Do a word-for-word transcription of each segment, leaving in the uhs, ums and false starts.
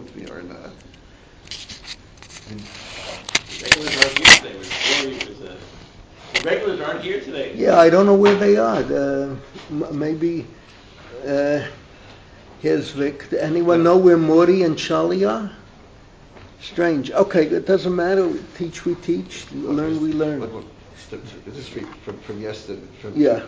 me or not. And regulars aren't here today. Was, was, uh, the regulars aren't here today. Yeah, I don't know where they are. Uh, m- maybe uh, here's Vic. Anyone know where Morty and Charlie are? Strange. Okay, it doesn't matter. Teach we teach. Learn we learn. What, what, this is from, from yesterday. From, yeah.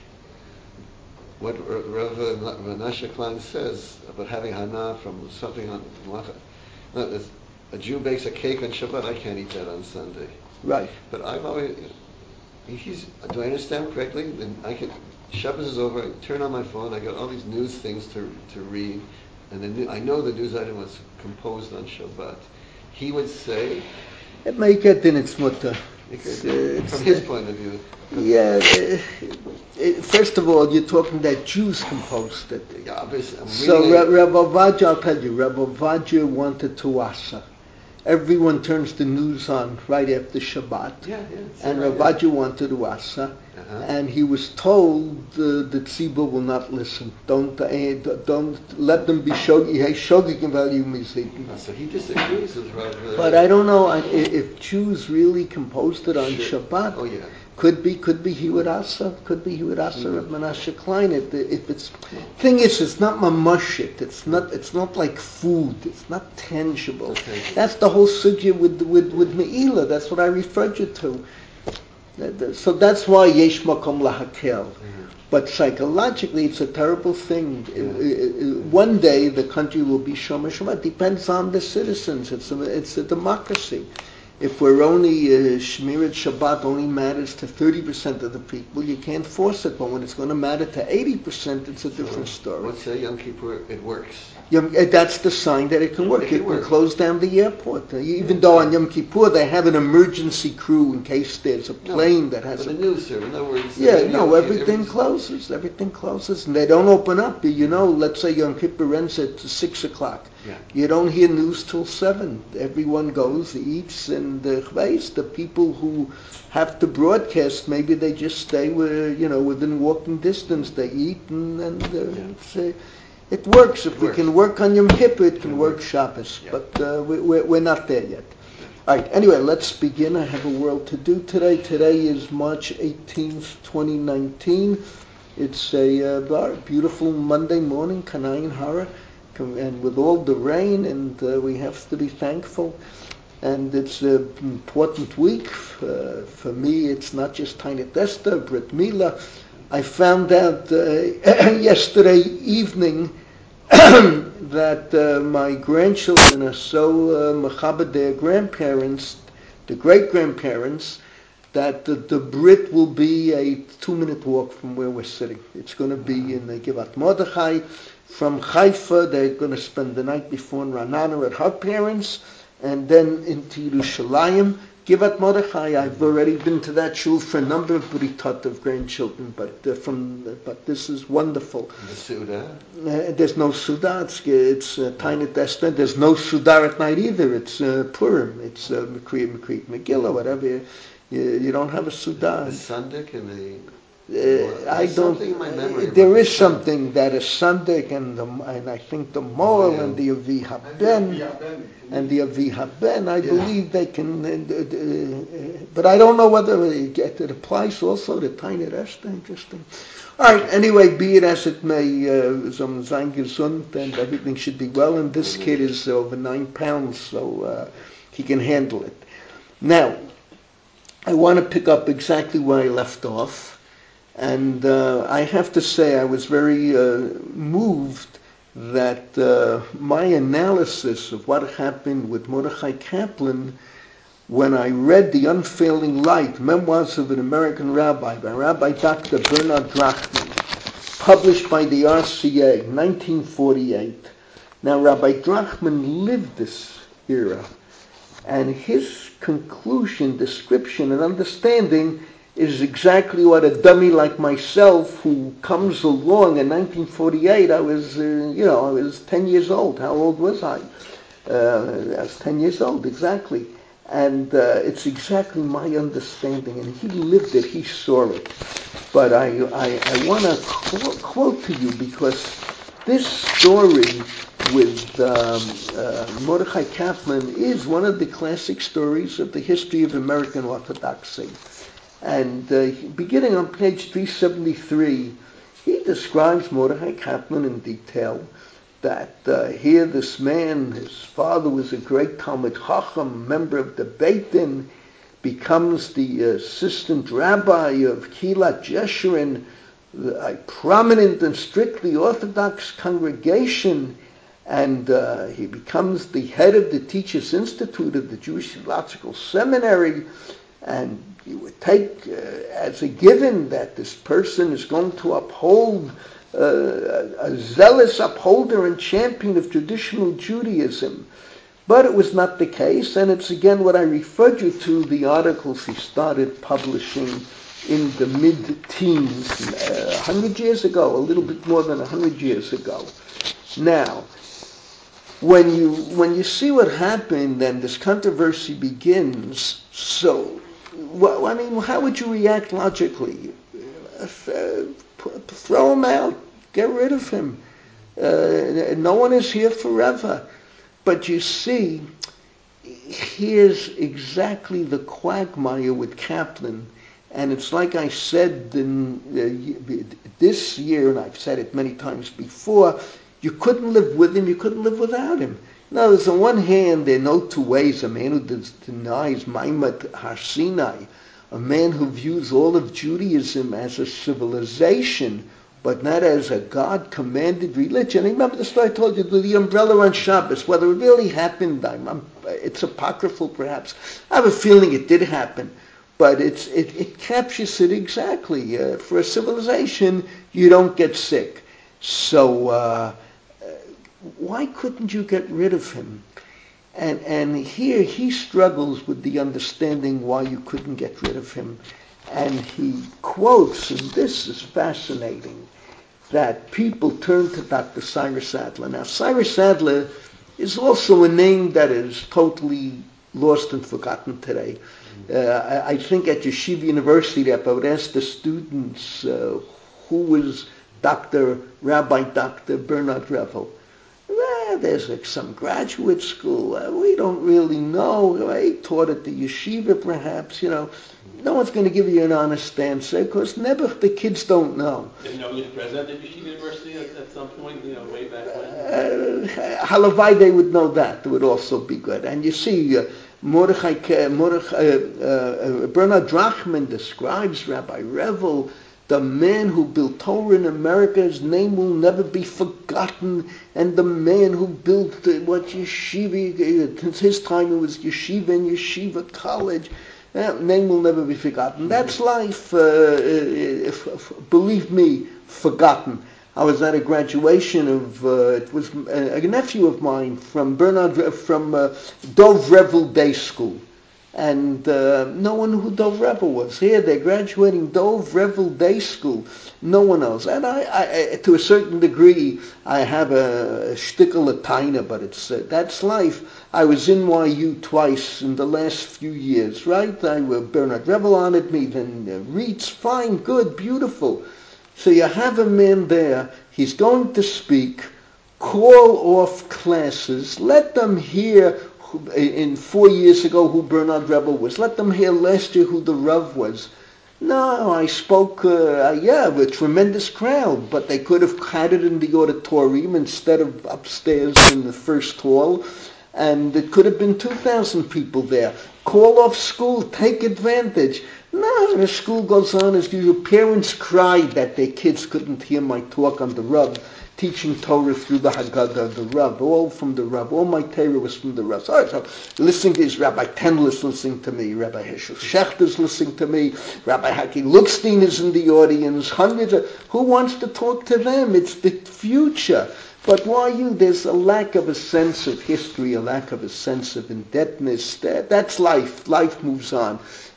What Rav Menashe Klein says about having hana from something on no, a Jew bakes a cake on Shabbat. I can't eat that on Sunday. Right. But I've always. He's, do I understand correctly? Then I can. Shabbat is over. I turn on my phone. I got all these news things to to read, and then I know the news item was composed on Shabbat. He would say, "It may get in its mutter." It's, uh, from his point of view. Yeah. Uh, uh, first of all, you're talking that Jews composed it. Yeah, obviously. So Rabbi Ovadia, I'll tell you, Rabbi Ovadia wanted to asa. Everyone turns the news on right after Shabbat. Yeah, yeah, and right, Rav Ovadia yeah. wanted to asa. Uh-huh. And he was told uh, the tzibur will not listen. Don't uh, don't let them be shogi. Hey, shogi can value mizidin. So he disagrees with Rav. Uh, but I don't know if Jews really composed it on sure. Shabbat. Oh yeah. Could be, could be he would asa. Could be he would asa Rav Menashe Klein. If, if it's thing is, it's not mamashit. It's not. It's not like food. It's not tangible. Okay. That's the whole sugya with with with meila. That's what I referred you to. So that's why yesh makom lahakel. Mm-hmm. But psychologically, it's a terrible thing. Yeah. One day the country will be shomer shema. It depends on the citizens. It's a, it's a democracy. If we're only uh, Shmirat Shabbat only matters to thirty percent of the people, you can't force it. But when it's going to matter to eighty percent, it's a different story. Let's say Yom Kippur, it works. Yom, that's the sign that it can work. It can, it can work. close down the airport. Uh, even yeah. though on Yom Kippur they have an emergency crew in case there's a plane no, that has but a... the news service, in other words... Yeah, no, everything closes. Everything closes. And they don't open up. You know, let's say Yom Kippur ends at six o'clock. Yeah. You don't hear news till seven. Everyone goes, eats, and uh, the people who have to broadcast, maybe they just stay with, you know, within walking distance. They eat and, and uh, yeah. it's, uh, it works. If it we works. can work on Yom Kippur, it can it work works. Shabbos. Yeah. But uh, we, we're, we're not there yet. All right, anyway, let's begin. I have a world to do today. Today is March eighteenth, twenty nineteen. It's a uh, beautiful Monday morning, Kanayin Hara, and with all the rain, and uh, we have to be thankful. And it's an important week. Uh, for me, it's not just Tainet Esther, Brit Mila. I found out uh, yesterday evening that uh, my grandchildren are so uh, mechabed their grandparents, the great-grandparents, that the, the Brit will be a two-minute walk from where we're sitting. It's going to be in the Givat Mordechai. From Haifa, they're going to spend the night before in Ranana at her parents, and then into Yerushalayim. Givat Mordechai, I've already been to that shul for a number of britot of grandchildren, but uh, from but this is wonderful. The Suda? Uh, there's no Suda. It's, it's uh, Tainet Esther. There's no Suda at night either. It's uh, Purim. It's uh, Makriya, Makriya, Megillah, whatever. You, you, you don't have a Suda. The Sundik and the... Uh, I don't. In my memory Uh, there is the something that is Sundik and the and I think the Moel yeah. and the Avi Haben and the Avi Haben. I yeah. believe they can, uh, uh, but I don't know whether it, it applies also to Tainet Esther. Interesting. All right. Anyway, be it as it may, some sein gesund and everything should be well. And this kid is over nine pounds, so uh, he can handle it. Now, I want to pick up exactly where I left off. And uh, I have to say I was very uh, moved that uh, my analysis of what happened with Mordechai Kaplan when I read The Unfailing Light, Memoirs of an American Rabbi by Rabbi Doctor Bernard Drachman, published by the R C A, nineteen forty-eight. Now Rabbi Drachman lived this era, and his conclusion, description, and understanding is exactly what a dummy like myself who comes along in nineteen forty-eight, I was, uh, you know, I was ten years old. How old was I? Uh, I was ten years old, exactly. And uh, it's exactly my understanding. And he lived it, he saw it. But I, I, I want to quote, quote to you because this story with um, uh, Mordechai Kaplan is one of the classic stories of the history of American Orthodoxy. And uh, beginning on page three seventy-three, he describes Mordechai Kaplan in detail, that uh, here this man, his father was a great Talmid Chacham, member of the Beit Din, becomes the assistant rabbi of Kilat Jeshurun, a prominent and strictly Orthodox congregation, and uh, he becomes the head of the Teachers Institute of the Jewish Theological Seminary, and you would take uh, as a given that this person is going to uphold uh, a zealous upholder and champion of traditional Judaism. But it was not the case, and it's again what I referred you to, the articles he started publishing in the mid-teens, uh, one hundred years ago, a little bit more than one hundred years ago. Now, when you when you see what happened and this controversy begins, so, well, I mean, how would you react logically? Uh, throw him out, get rid of him. Uh, no one is here forever. But you see, here's exactly the quagmire with Kaplan. And it's like I said in, uh, this year, and I've said it many times before, you couldn't live with him, you couldn't live without him. Now, there's on one hand, there are no two ways. A man who denies Maimat Har Sinai, a man who views all of Judaism as a civilization, but not as a God-commanded religion. And remember the story I told you, the umbrella on Shabbos, whether it really happened, I'm, I'm, it's apocryphal perhaps. I have a feeling it did happen, but it's, it, it captures it exactly. Uh, for a civilization, you don't get sick. So uh, why couldn't you get rid of him? And, and here he struggles with the understanding why you couldn't get rid of him. And he quotes, and this is fascinating, that people turn to Doctor Cyrus Adler. Now, Cyrus Adler is also a name that is totally lost and forgotten today. Uh, I, I think at Yeshiva University, if I would ask the students uh, who was Doctor Rabbi Doctor Bernard Revel, well, there's like some graduate school. Uh, we don't really know. He taught at the yeshiva, perhaps. You know, no one's going to give you an honest answer because never the kids don't know. Did you know he was president of Yeshiva University at, at some point? You know, way back when. Uh, Halavai, they would know that. It would also be good. And you see, uh, Mordechai, Mordechai uh, uh, Bernard Drachman describes Rabbi Revel, the man who built Torah in America. His name will never be forgotten. And the man who built uh, what yeshiva, since his time it was yeshiva and yeshiva college. That name will never be forgotten. That's life, uh, if, if, believe me, forgotten. I was at a graduation of, uh, it was a, a nephew of mine from Bernard, from uh, Dov Revel Day School. And uh, no one knew who Dov Revel was. Here they're graduating Dov Revel Day School. No one else. And I, I, to a certain degree, I have a, a shtickle of taina, but it's uh, that's life. I was in Y U twice in the last few years, right? I uh, Bernard Revel honored me, then uh, Reitz, fine, good, beautiful. So you have a man there. He's going to speak. Call off classes. Let them hear. In four years ago, who Bernard Revel was. Let them hear last year who the Rav was. No, I spoke, uh, yeah, with a tremendous crowd, but they could have had it in the auditorium instead of upstairs in the first hall, and it could have been two thousand people there. Call off school, take advantage. No, the school goes on as usual. Parents cried that their kids couldn't hear my talk on the Rav, teaching Torah through the Haggadah, the Rav, all from the Rav. All my Torah was from the Rav. So, so listening to this, Rabbi Tendler is listening to me, Rabbi Hershel Shechter is listening to me, Rabbi Haki Lutstein is in the audience, hundreds of, who wants to talk to them? It's the future. But why you? There's a lack of a sense of history, a lack of a sense of indebtedness. That, that's life. Life moves on.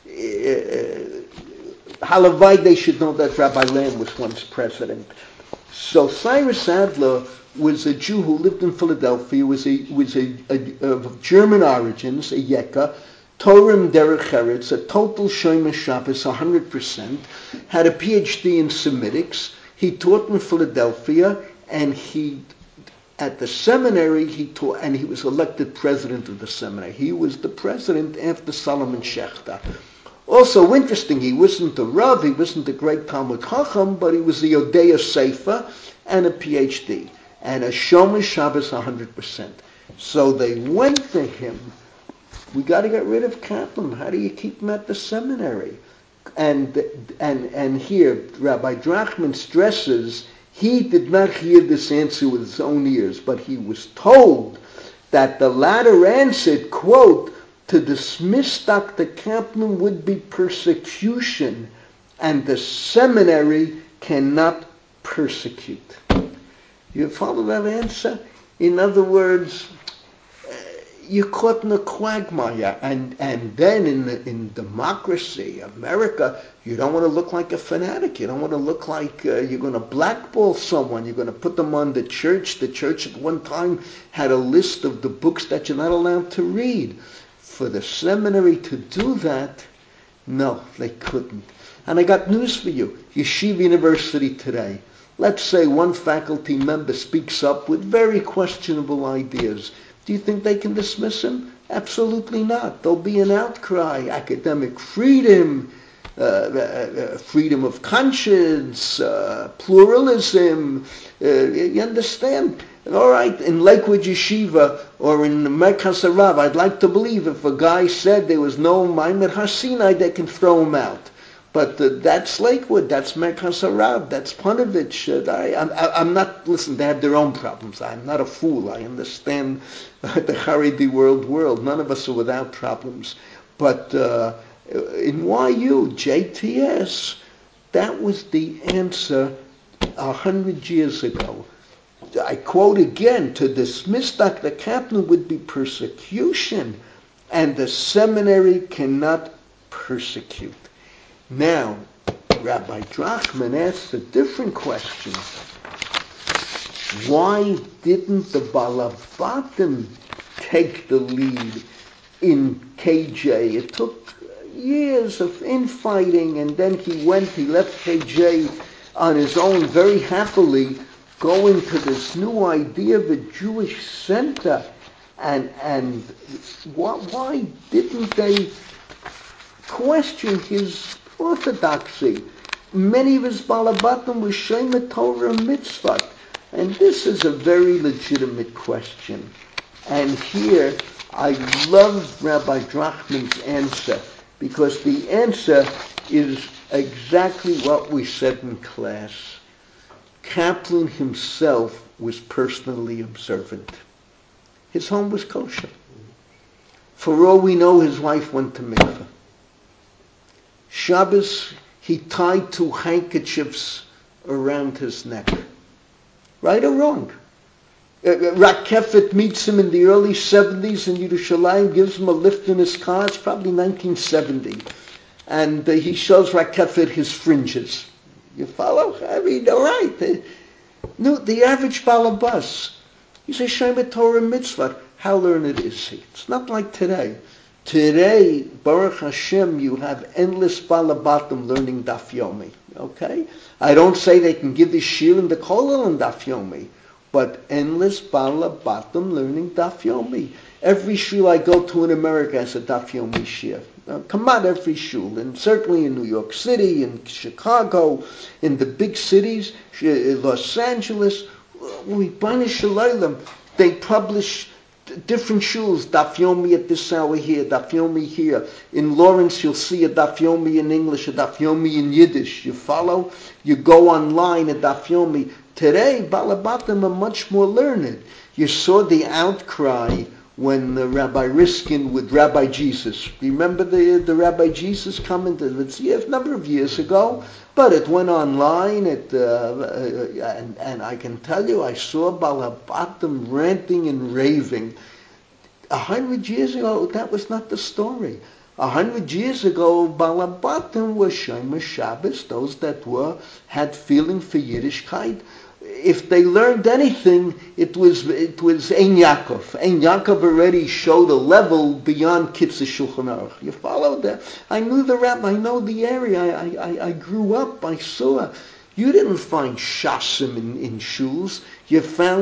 Uh, Halavai, they should know that Rabbi Lamb was once president. So Cyrus Adler was a Jew who lived in Philadelphia, was a was a, a of German origins, a Yekka, Torah and Derech Eretz, a total Shomer Shabbos, one hundred percent, had a P H D in Semitics. He taught in Philadelphia, and he At the seminary, he taught, and he was elected president of the seminary. He was the president after Solomon Schechter. Also interesting, he wasn't a Rav, he wasn't a great Talmud Chacham, but he was a Yodea Sefer and a P H D, and a Shomer Shabbos one hundred percent. So they went to him, we got to get rid of Kaplan. How do you keep him at the seminary? And and and here, Rabbi Drachman stresses, he did not hear this answer with his own ears, but he was told that the latter answered, quote, to dismiss Doctor Kaplan would be persecution, and the seminary cannot persecute. You follow that answer? In other words, you're caught in a quagmire, and, and then in the, in democracy, America, you don't want to look like a fanatic. You don't want to look like uh, you're going to blackball someone. You're going to put them on the church. The church at one time had a list of the books that you're not allowed to read. For the seminary to do that, no, they couldn't. And I got news for you. Yeshiva University today. Let's say one faculty member speaks up with very questionable ideas. Do you think they can dismiss him? Absolutely not. There'll be an outcry. Academic freedom, uh, uh, freedom of conscience, uh, pluralism. Uh, you understand? All right, in Lakewood Yeshiva or in Merkaz Harav, I'd like to believe if a guy said there was no Maimed Hasinai, they can throw him out. But uh, that's Lakewood, that's Merkaz Harav, that's Panovich. Uh, I, I'm, I'm not, listen, they have their own problems. I'm not a fool. I understand uh, the Haredi world world. None of us are without problems. But uh, in Y U, J T S, that was the answer a hundred years ago. I quote again, to dismiss Doctor Kaplan would be persecution, and the seminary cannot persecute. Now, Rabbi Drachman asks a different question. Why didn't the Balabatim take the lead in K J? It took years of infighting, and then he went, he left K J on his own very happily, going to this new idea of a Jewish center. And and why, why didn't they question his orthodoxy? Many of his Balabatim were Shema Torah Mitzvah. And this is a very legitimate question. And here, I love Rabbi Drachman's answer, because the answer is exactly what we said in class. Kaplan himself was personally observant. His home was kosher. For all we know, his wife went to mikveh. Shabbos, he tied two handkerchiefs around his neck. Right or wrong? Uh, Rakefet meets him in the early seventies in Yerushalayim, gives him a lift in his car. It's probably nineteen seventy. And uh, he shows Rakefet his fringes. You follow? I mean, all right. No, the average balabas, he says, Shema Torah Mitzvah. How learned is he? It's not like today. Today, Baruch Hashem, you have endless balabatim learning Daf Yomi. Okay? I don't say they can give the shir in the kollel in Daf Yomi, but endless balabatim learning Daf Yomi. Every shul I go to in America has a Daf Yomi shir. Uh, come out every shul, and certainly in New York City, in Chicago, in the big cities, Los Angeles, we banish Shalaylam. They publish different shuls, Daf Yomi at this hour here, Daf Yomi here. In Lawrence, you'll see a Daf Yomi in English, a Daf Yomi in Yiddish. You follow? You go online, a Daf Yomi. Today, Balabatim are much more learned. You saw the outcry when uh, Rabbi Riskin with Rabbi Jesus. Remember the the Rabbi Jesus comment? It's a number of years ago, but it went online. It uh, uh, and and I can tell you, I saw Balabatim ranting and raving. A hundred years ago, that was not the story. A hundred years ago, Balabatim were Shomer Shabbos, those that were had feeling for Yiddishkeit. If they learned anything, it was it was Ein Yaakov. Ein Yaakov already showed a level beyond Kitzur Shulchan Aruch. You follow that? I knew the rabbi. I know the area. I, I, I grew up. I saw. You didn't find shasim in, in shuls. You found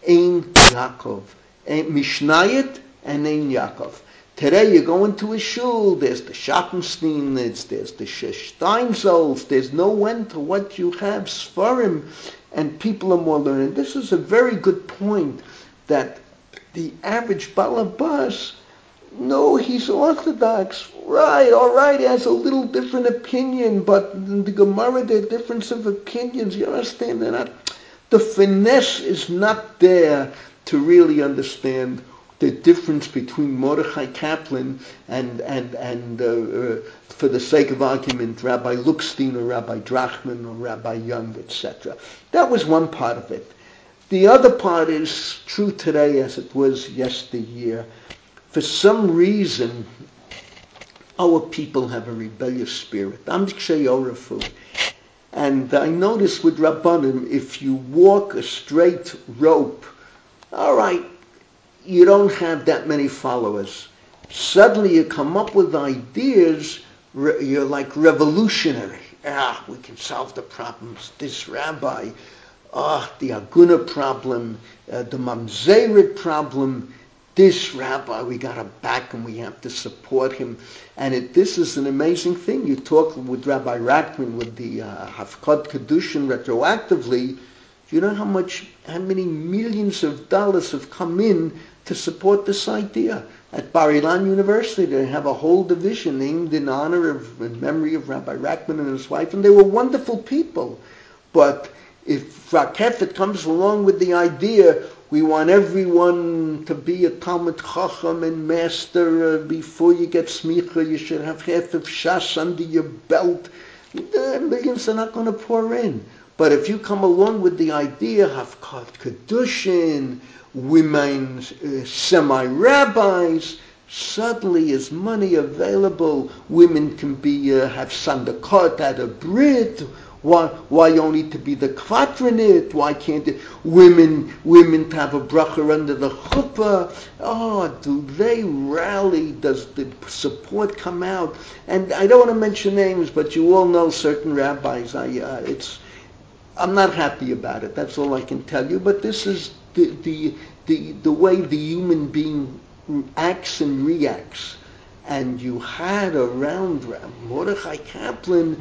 Ein Yaakov. Mishnayot and Ein Yaakov. Today you go into a shul, there's the Schottenstein, there's the Steinsaltz, there's no end to what you have, Sfarim, and people are more learned. This is a very good point, that the average Balabas, no, he's Orthodox, right, all right, he has a little different opinion, but in the Gemara there are difference of opinions, you understand, they're not, the finesse is not there to really understand the difference between Mordechai Kaplan and, and, and uh, uh, for the sake of argument, Rabbi Lookstein or Rabbi Drachman or Rabbi Young, et cetera. That was one part of it. The other part is true today as it was yesteryear. For some reason, our people have a rebellious spirit. And I notice with Rabbanim, if you walk a straight rope, all right, you don't have that many followers. Suddenly you come up with ideas, you're like revolutionary. Ah, we can solve the problems. This rabbi, ah, the Aguna problem, uh, the Mamzeret problem, this rabbi, we got to back him, we have to support him. And it, this is an amazing thing. You talk with Rabbi Rackman, with the uh, Hafkod Kedushin retroactively, you know how much, how many millions of dollars have come in to support this idea. At Bar Ilan University, they have a whole division named in honor of, in memory of Rabbi Rackman and his wife, and they were wonderful people. But if Rakefet comes along with the idea, we want everyone to be a Talmud Chacham and master, uh, before you get smicha, you should have half of Shas under your belt, the millions are not going to pour in. But if you come along with the idea of Kedushin, women, uh, semi-rabbis, suddenly is money available. Women can be uh, have sandakot at a Brit. Why, why only to be the Kvatranit? Why can't it, women women to have a bracha under the chuppah? Oh, do they rally? Does the support come out? And I don't want to mention names, but you all know certain rabbis. I uh, it's I'm not happy about it. That's all I can tell you. But this is the the the, the way the human being acts and reacts. And you had around Mordechai Kaplan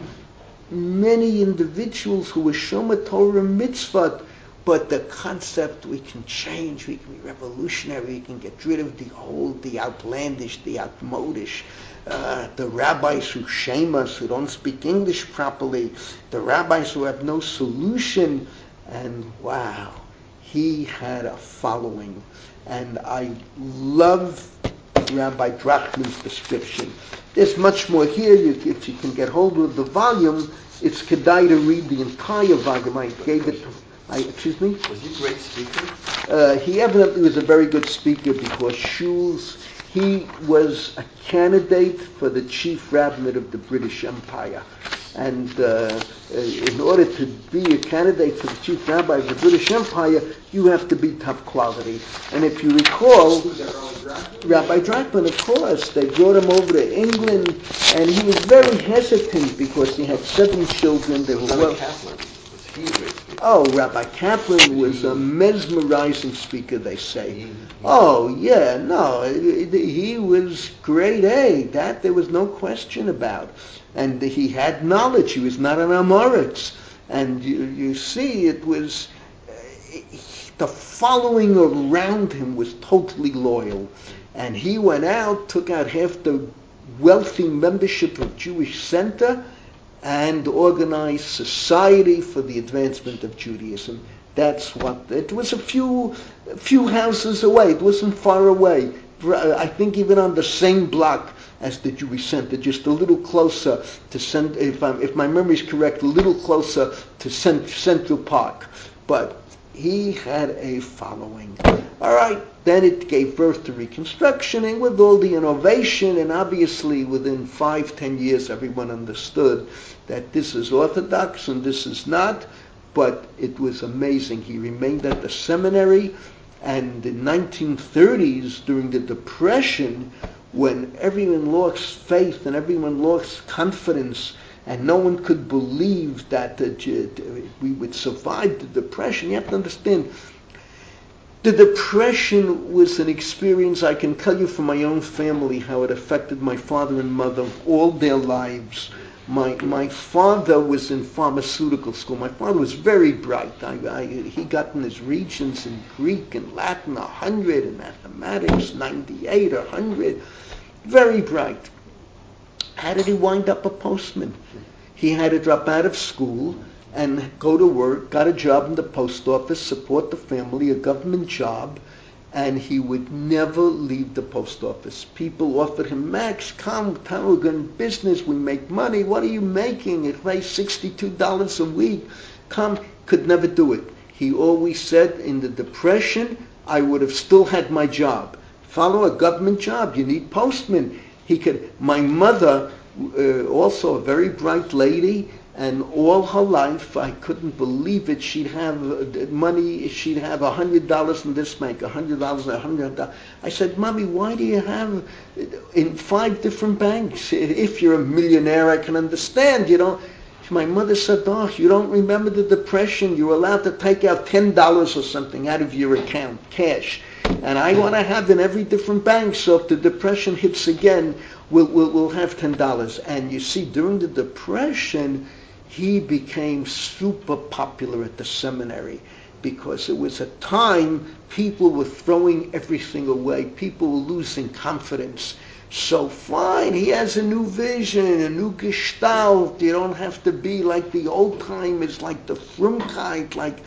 many individuals who were Shomer Torah mitzvah, but the concept, we can change, we can be revolutionary, we can get rid of the old, the outlandish, the outmodish, uh, the rabbis who shame us, who don't speak English properly, the rabbis who have no solution, and wow, he had a following. And I love Rabbi Drachman's description. There's much more here. You, if you can get hold of the volume, it's kedai to read the entire volume. I gave it. I, excuse me? Was he a great speaker? Uh, he evidently was a very good speaker because shuls. He was a candidate for the chief rabbinate of the British Empire. And uh, in order to be a candidate for the chief rabbi of the British Empire, you have to be top quality. And if you recall, Rabbi Drachman, of course, they brought him over to England, and he was very hesitant because he had seven children. They were well. Kaplan. Was he a great speaker? Oh, Rabbi Kaplan was a mesmerizing speaker, they say. Oh, yeah, no, he was grade A. That there was no question about. And he had knowledge. He was not an Amoritz. And you, you see, it was, uh, the following around him was totally loyal. And he went out, took out half the wealthy membership of Jewish Center, and organized society for the advancement of Judaism. That's what, it was a few, a few houses away. It wasn't far away. I think even on the same block as the Jewish Center, just a little closer to, Cent- if, I'm, if my memory is correct, a little closer to Cent- Central Park. But he had a following. All right, then it gave birth to Reconstruction, and with all the innovation, and obviously within five, ten years, everyone understood that this is Orthodox and this is not, but it was amazing. He remained at the seminary, and in the nineteen thirties, during the Depression, when everyone lost faith and everyone lost confidence, and no one could believe that uh, we would survive the Depression. You have to understand, The Depression was an experience, I can tell you from my own family, how it affected my father and mother all their lives. My my father was in pharmaceutical school. My father was very bright. I, I, he got in his regents in Greek and Latin, a hundred, in mathematics, ninety-eight, a hundred. Very bright. How did he wind up a postman? He had to drop out of school and go to work, got a job in the post office, support the family, a government job, and he would never leave the post office. People offered him, Max, come, come, we're in business, we make money. What are you making? It pays sixty-two dollars a week. Come, could never do it. He always said, in the Depression, I would have still had my job. Follow a government job, you need postmen. He could. My mother, uh, also a very bright lady, and all her life, I couldn't believe it, she'd have money, she'd have a hundred dollars in this bank, a hundred dollars, a hundred dollars. I said, Mommy, why do you have in five different banks? If you're a millionaire, I can understand, you know. My mother said, oh, you don't remember the Depression, you were allowed to take out ten dollars or something out of your account, cash. And I want to have in every different bank, so if the Depression hits again, we'll, we'll, we'll have ten dollars. And you see, during the Depression, he became super popular at the seminary because it was a time people were throwing everything away. People were losing confidence. So fine, he has a new vision, a new gestalt. You don't have to be like the old timers, like the Frumkeit, like,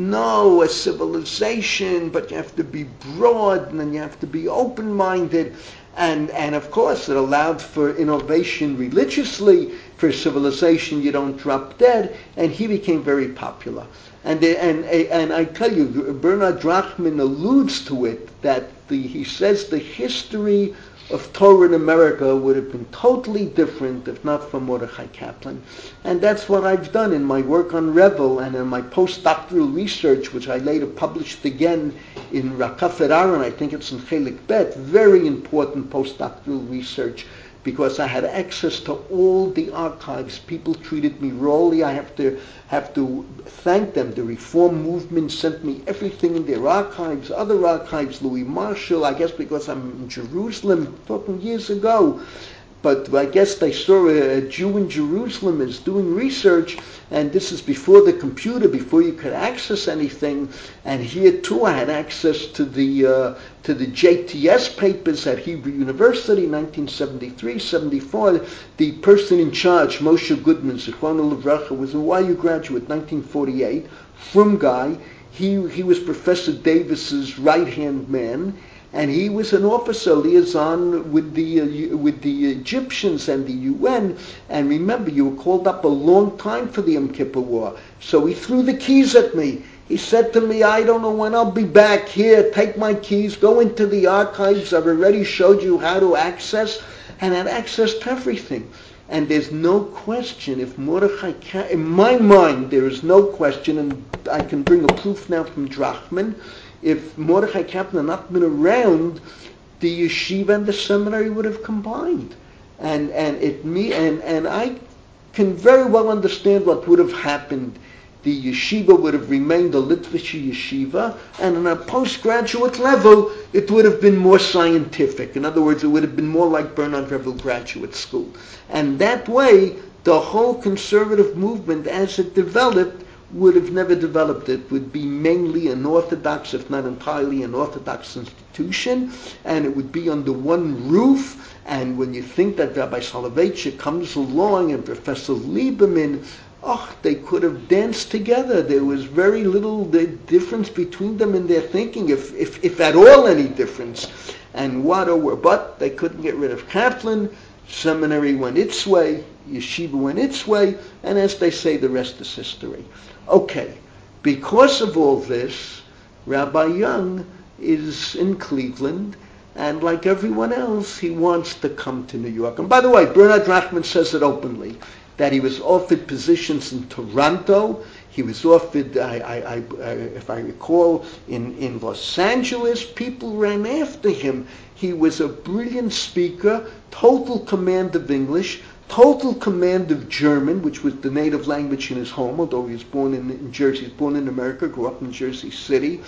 no, a civilization, but you have to be broad and then you have to be open-minded. And, and of course, it allowed for innovation religiously. For civilization, you don't drop dead. And he became very popular. And, and, and I tell you, Bernard Drachman alludes to it, that the, he says the history of Torah in America would have been totally different if not for Mordechai Kaplan. And that's what I've done in my work on Revel and in my postdoctoral research, which I later published again in Rakafet Aaron. I think it's in Chelik Bet. Very important postdoctoral research, because I had access to all the archives. People treated me rawly. I have to have to thank them. The Reform movement sent me everything in their archives, other archives, Louis Marshall, I guess because I'm in Jerusalem, talking years ago. But I guess they saw a, a Jew in Jerusalem is doing research, and this is before the computer, before you could access anything. And here too, I had access to the uh, to the J T S papers at Hebrew University, nineteen seventy-three, seventy-four. The person in charge, Moshe Goodman, Zichrono Livracha, was a Y U graduate, nineteen forty-eight, Frum guy. He he was Professor Davis's right-hand man. And he was an officer liaison with the uh, with the Egyptians and the U N. And remember, you were called up a long time for the Yom Kippur War. So he threw the keys at me. He said to me, I don't know when I'll be back. Here, take my keys, go into the archives. I've already showed you how to access. And had access to everything. And there's no question, if Mordechai, in my mind, there is no question, and I can bring a proof now from Drachman, if Mordechai Kaplan had not been around, the yeshiva and the seminary would have combined. And and it me and, and I can very well understand what would have happened. The yeshiva would have remained a Litvish yeshiva, and on a postgraduate level, it would have been more scientific. In other words, it would have been more like Bernard Revel Graduate School. And that way, the whole conservative movement, as it developed, would have never developed. It would be mainly an Orthodox, if not entirely an Orthodox institution, and it would be under one roof. And when you think that Rabbi Soloveitchik comes along and Professor Lieberman, oh, they could have danced together. There was very little difference between them in their thinking, if if, if at all any difference. And what a were, but they couldn't get rid of Kaplan. Seminary went its way, yeshiva went its way, and as they say, the rest is history. Okay, because of all this, Rabbi Young is in Cleveland, and like everyone else, he wants to come to New York. And by the way, Bernard Drachman says it openly, that he was offered positions in Toronto. He was offered, I, I, I, if I recall, in, in Los Angeles. People ran after him. He was a brilliant speaker, total command of English, total command of German, which was the native language in his home, although he was born in, in Jersey. He was born in America, grew up in Jersey City.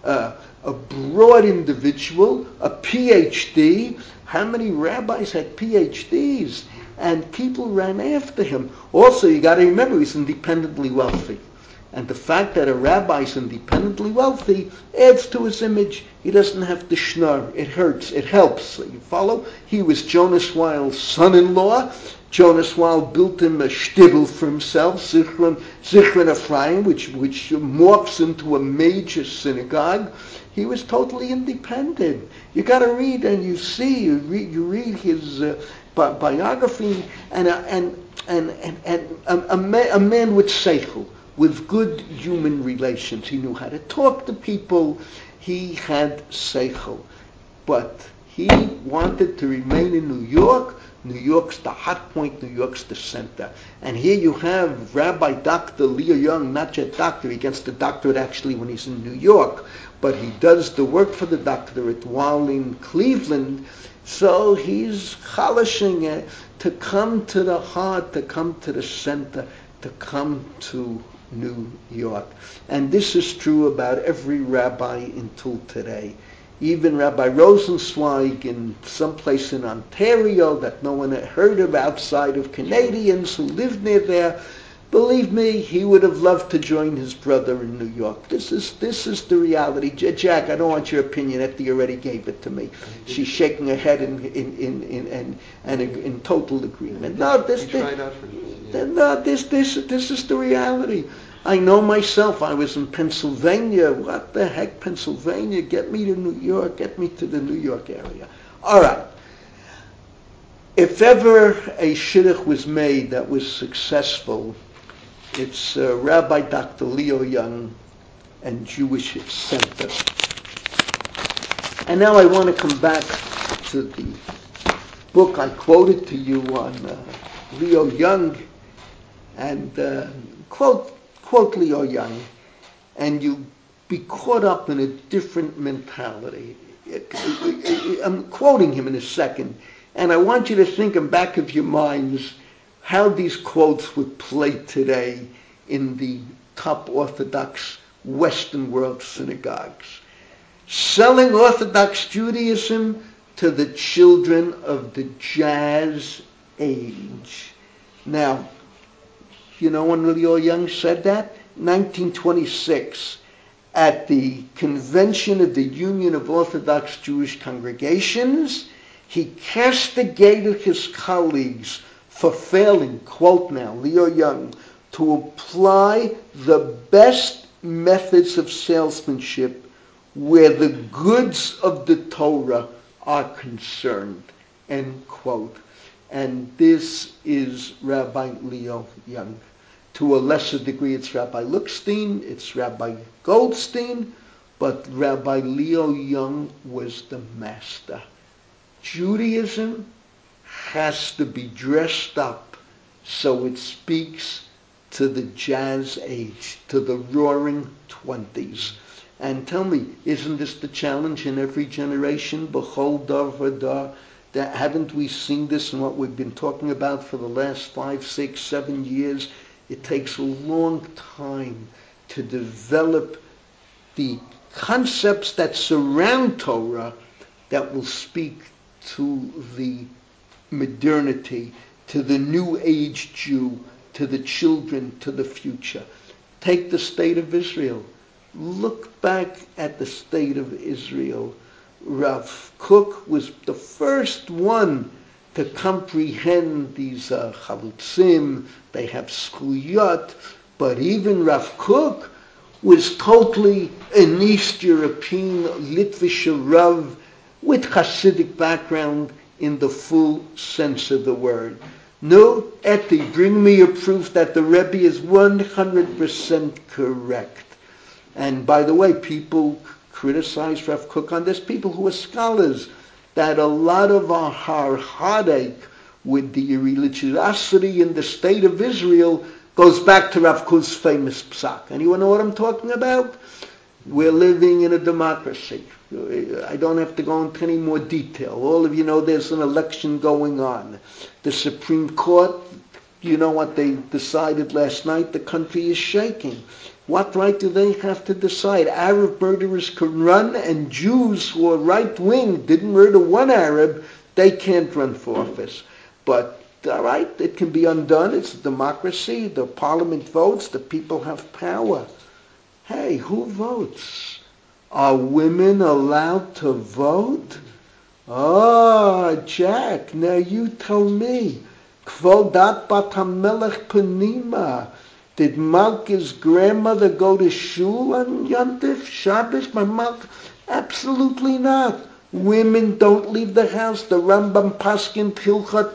uh, a broad individual, a P H D. How many rabbis had P H Ds? And people ran after him. Also, you got to remember, he's independently wealthy. And the fact that a rabbi is independently wealthy adds to his image. He doesn't have to schnorr. It hurts. It helps. You follow? He was Jonas Weil's son-in-law. Jonas Weil built him a shtibel for himself, Zichron, Zichron Ephraim, which, which morphs into a major synagogue. He was totally independent. You got to read, and you see, you read, you read his uh, bi- biography, and a, and and and, and a, a, man, a man with seichel, with good human relations. He knew how to talk to people. He had seichel, but he wanted to remain in New York. New York's the hot point. New York's the center. And here you have Rabbi Doctor Leo Young, not yet doctor. He gets the doctorate actually when he's in New York, but he does the work for the doctorate while in Cleveland. So he's chalashing it to come to the heart, to come to the center, to come to New York. And this is true about every rabbi until today. Even Rabbi Rosenzweig in some place in Ontario that no one had heard of outside of Canadians who lived near there, believe me, he would have loved to join his brother in New York. This is this is the reality. Jack, I don't want your opinion. Etty already gave it to me. She's shaking her head in in in in, in, in, in total agreement. No, this this, no, this this this is the reality. I know myself. I was in Pennsylvania. What the heck, Pennsylvania? Get me to New York. Get me to the New York area. All right. If ever a shidduch was made that was successful, it's uh, Rabbi Doctor Leo Young and Jewish Center. And now I want to come back to the book I quoted to you on uh, Leo Young, and uh, quote quote Leo Young, and you be caught up in a different mentality. I'm quoting him in a second, and I want you to think in back of your minds how these quotes would play today in the top Orthodox Western world synagogues. Selling Orthodox Judaism to the children of the jazz age. Now, you know when Leo Young said that? nineteen twenty-six, at the convention of the Union of Orthodox Jewish Congregations, he castigated his colleagues for failing, quote now, Leo Young, to apply the best methods of salesmanship where the goods of the Torah are concerned, end quote. And this is Rabbi Leo Young. To a lesser degree, it's Rabbi Lookstein, it's Rabbi Goldstein, but Rabbi Leo Young was the master. Judaism has to be dressed up so it speaks to the jazz age, to the roaring twenties. And tell me, isn't this the challenge in every generation? B'chol dar v'dar. Haven't we seen this in what we've been talking about for the last five, six, seven years? It takes a long time to develop the concepts that surround Torah that will speak to the modernity, to the new age Jew, to the children, to the future. Take the state of Israel. Look back at the state of Israel. Rav Kook was the first one to comprehend these uh, chalutzim. They have schuyot, but even Rav Kook was totally an East European Litvish Rav with Hasidic background in the full sense of the word. No, Etty, bring me a proof that the Rebbe is one hundred percent correct. And by the way, people criticize Rav Kook on this, people who are scholars, that a lot of our heartache with the religiosity in the state of Israel goes back to Rav Kook's famous psak. Anyone know what I'm talking about? We're living in a democracy. I don't have to go into any more detail. All of you know there's an election going on. The Supreme Court, you know what they decided last night? The country is shaking. What right do they have to decide? Arab murderers can run, and Jews who are right-wing didn't murder one Arab, they can't run for office. But, all right, it can be undone. It's a democracy. The parliament votes. The people have power. Hey, who votes? Are women allowed to vote? Oh, Jack, now you tell me. Kvodat bat hamelech penima. Did Malka's grandmother go to shul on Yontif, Shabbos? My Malka? Absolutely not. Women don't leave the house. The Rambam Paskin Hilchot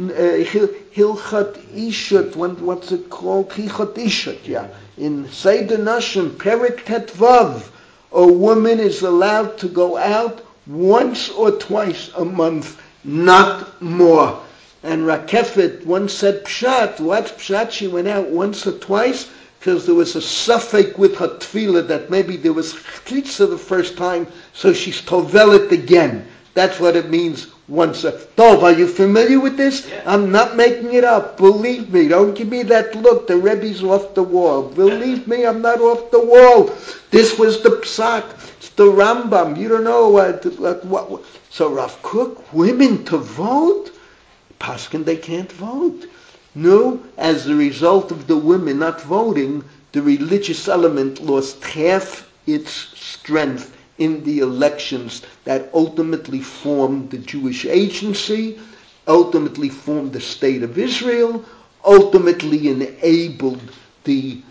uh, Hilchot Ishut. What's it called? Hilchot Ishut. Yeah. In Seder Nashim, Perek Tetvav, a woman is allowed to go out once or twice a month, not more. And Rakefet once said Pshat. What's Pshat? She went out once or twice because there was a suffix with her tefillah that maybe there was chalitza the first time, so she's tovelet again. That's what it means once. A, Tov, are you familiar with this? Yeah. I'm not making it up. Believe me. Don't give me that look. The Rebbe's off the wall. Believe me, I'm not off the wall. This was the Psak. It's the Rambam. You don't know what. what, what. So Rav Kook, women to vote? Paskin, they can't vote. No, as a result of the women not voting, the religious element lost half its strength in the elections that ultimately formed the Jewish agency, ultimately formed the state of Israel, ultimately enabled the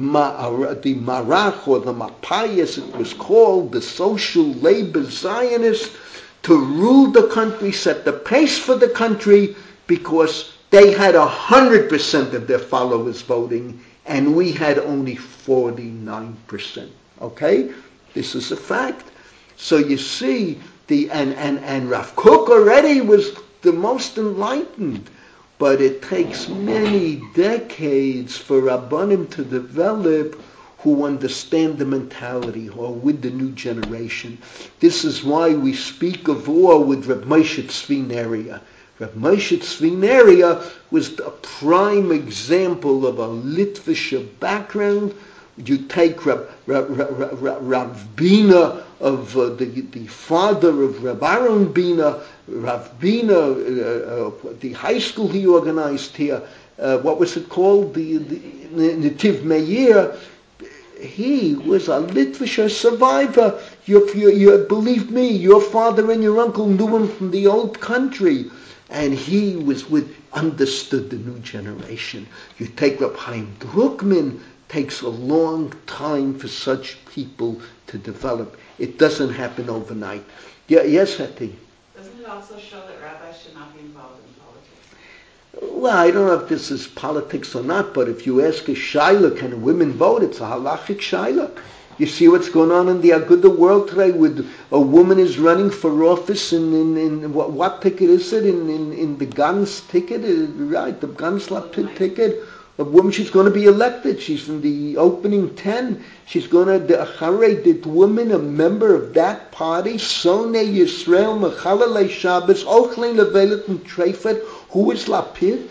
Ma- the Marach, or the Mapai as it was called, the social labor Zionists, to rule the country, set the pace for the country, because they had one hundred percent of their followers voting, and we had only forty-nine percent. Okay? This is a fact. So you see, the and, and, and Rav Kook already was the most enlightened. But it takes many decades for Rabbanim to develop who understand the mentality, or with the new generation. This is why we speak of war with Reb Moshe Tzvi Neria. Reb Moshe Tzvi Neria was a prime example of a Litvische background. You take Rab, Rab, Rab, Rab, Rav Bina, of uh, the, the father of Rab Aaron Bina, Rav Bina, uh, uh, the high school he organized here, uh, what was it called? The, the Netiv Meir. He was a Litvische survivor. You, you, you, believe me, your father and your uncle knew him from the old country. And he was with, understood the new generation. You take Reb Chaim Druckman, takes a long time for such people to develop. It doesn't happen overnight. Yeah, yes, Hetty? Doesn't it also show that rabbis should not be involved in politics? Well, I don't know if this is politics or not, but if you ask a shaila, can women vote? It's a halachic shaila. You see what's going on in the Aguda world today, with a woman is running for office in, in, in what, what ticket is it? In, in, in the Gans ticket, right? The Gans Lapid ticket. A woman, she's going to be elected. She's from the opening ten. She's going to, the Haredit woman, a member of that party, Sone Yisrael, Mechalale Shabbos, Ochlein Levelet and Trefet. Who is Lapid?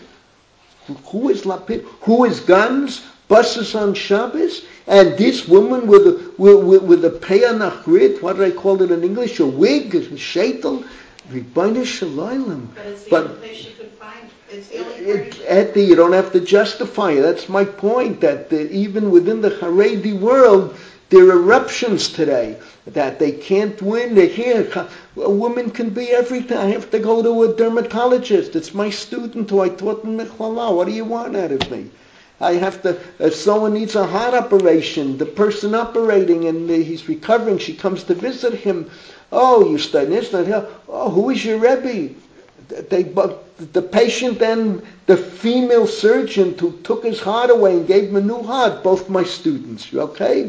Who is Lapid? Who is Gans? Buses on Shabbos? And this woman with a, with, with a peah nachrit, what do I call it in English? A wig, a shaitel? Rebbeinu Shalom. But it's the But only place you could find. It's the only It, place. Etty, you don't have to justify it. That's my point, that uh, even within the Haredi world, there are eruptions today, that they can't win. They can't. A woman can be everything. I have to go to a dermatologist. It's my student who I taught in Mechlala. What do you want out of me? I have to, if someone needs a heart operation, the person operating and he's recovering, she comes to visit him. Oh, you study this, not here. Oh, who is your Rebbe? They, the patient and the female surgeon who took his heart away and gave him a new heart, both my students, okay?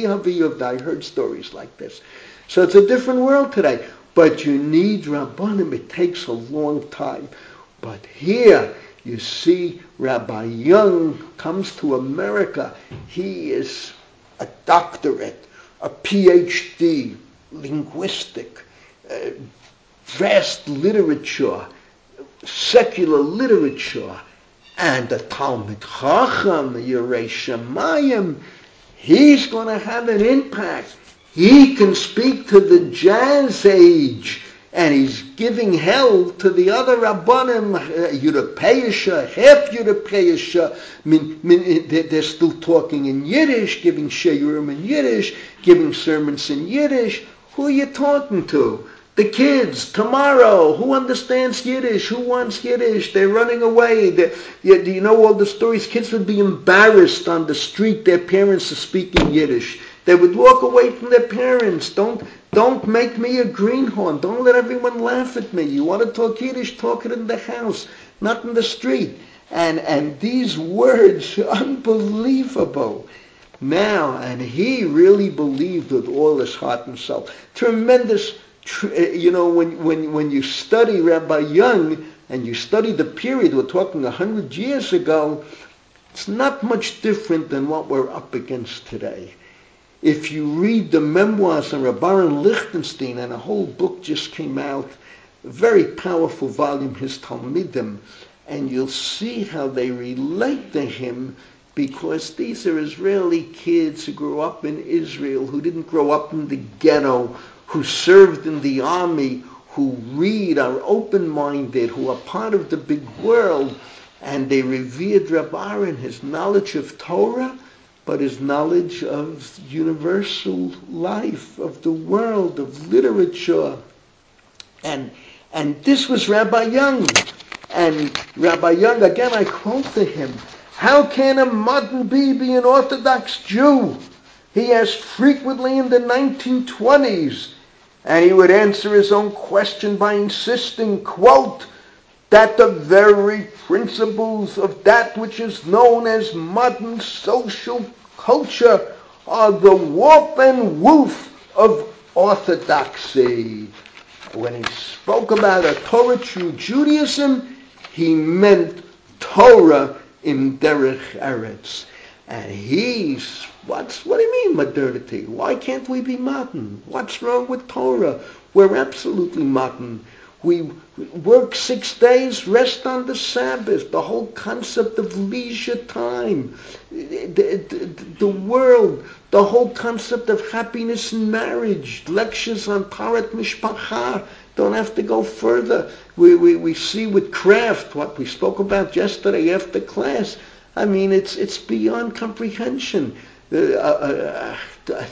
I heard stories like this. So it's a different world today. But you need Rabbanim. It takes a long time. But here, you see, Rabbi Young comes to America. He is a doctorate, a P H D, linguistic, uh, vast literature, secular literature, and a Talmud Chacham, Yerei Shemayim. He's going to have an impact. He can speak to the jazz age, and he's giving hell to the other Rabbanim, uh, Europäische, half Europäische. They're still talking in Yiddish, giving shiurim in Yiddish, giving sermons in Yiddish. Who are you talking to? The kids, tomorrow. Who understands Yiddish? Who wants Yiddish? They're running away. They're, you, do you know all the stories? Kids would be embarrassed on the street. Their parents are speaking Yiddish. They would walk away from their parents. Don't don't make me a greenhorn. Don't let everyone laugh at me. You want to talk Yiddish? Talk it in the house, not in the street. And and these words are unbelievable. Now, and he really believed with all his heart and soul. Tremendous, you know, when when when you study Rabbi Young and you study the period, we're talking a hundred years ago, it's not much different than what we're up against today. If you read the memoirs of Rabbi Aaron Lichtenstein, and a whole book just came out, a very powerful volume, his Talmidim, and you'll see how they relate to him, because these are Israeli kids who grew up in Israel, who didn't grow up in the ghetto, who served in the army, who read, are open-minded, who are part of the big world, and they revered Rabbi Aaron, his knowledge of Torah, but his knowledge of universal life, of the world, of literature. And and this was Rabbi Young. And Rabbi Young, again I quote to him, how can a modern bee be an Orthodox Jew? He asked frequently in the nineteen twenties, and he would answer his own question by insisting, quote, that the very principles of that which is known as modern social culture are the warp and woof of orthodoxy. When he spoke about a Torah true Judaism, he meant Torah in Derech Eretz. And he's, what's, what do you mean modernity? Why can't we be modern? What's wrong with Torah? We're absolutely modern. We work six days, rest on the Sabbath. The whole concept of leisure time, the, the, the world, the whole concept of happiness in marriage, lectures on Parat Mishpacha. Don't have to go further. We, we, we see with craft what we spoke about yesterday after class. I mean, it's it's beyond comprehension. Uh, uh, uh,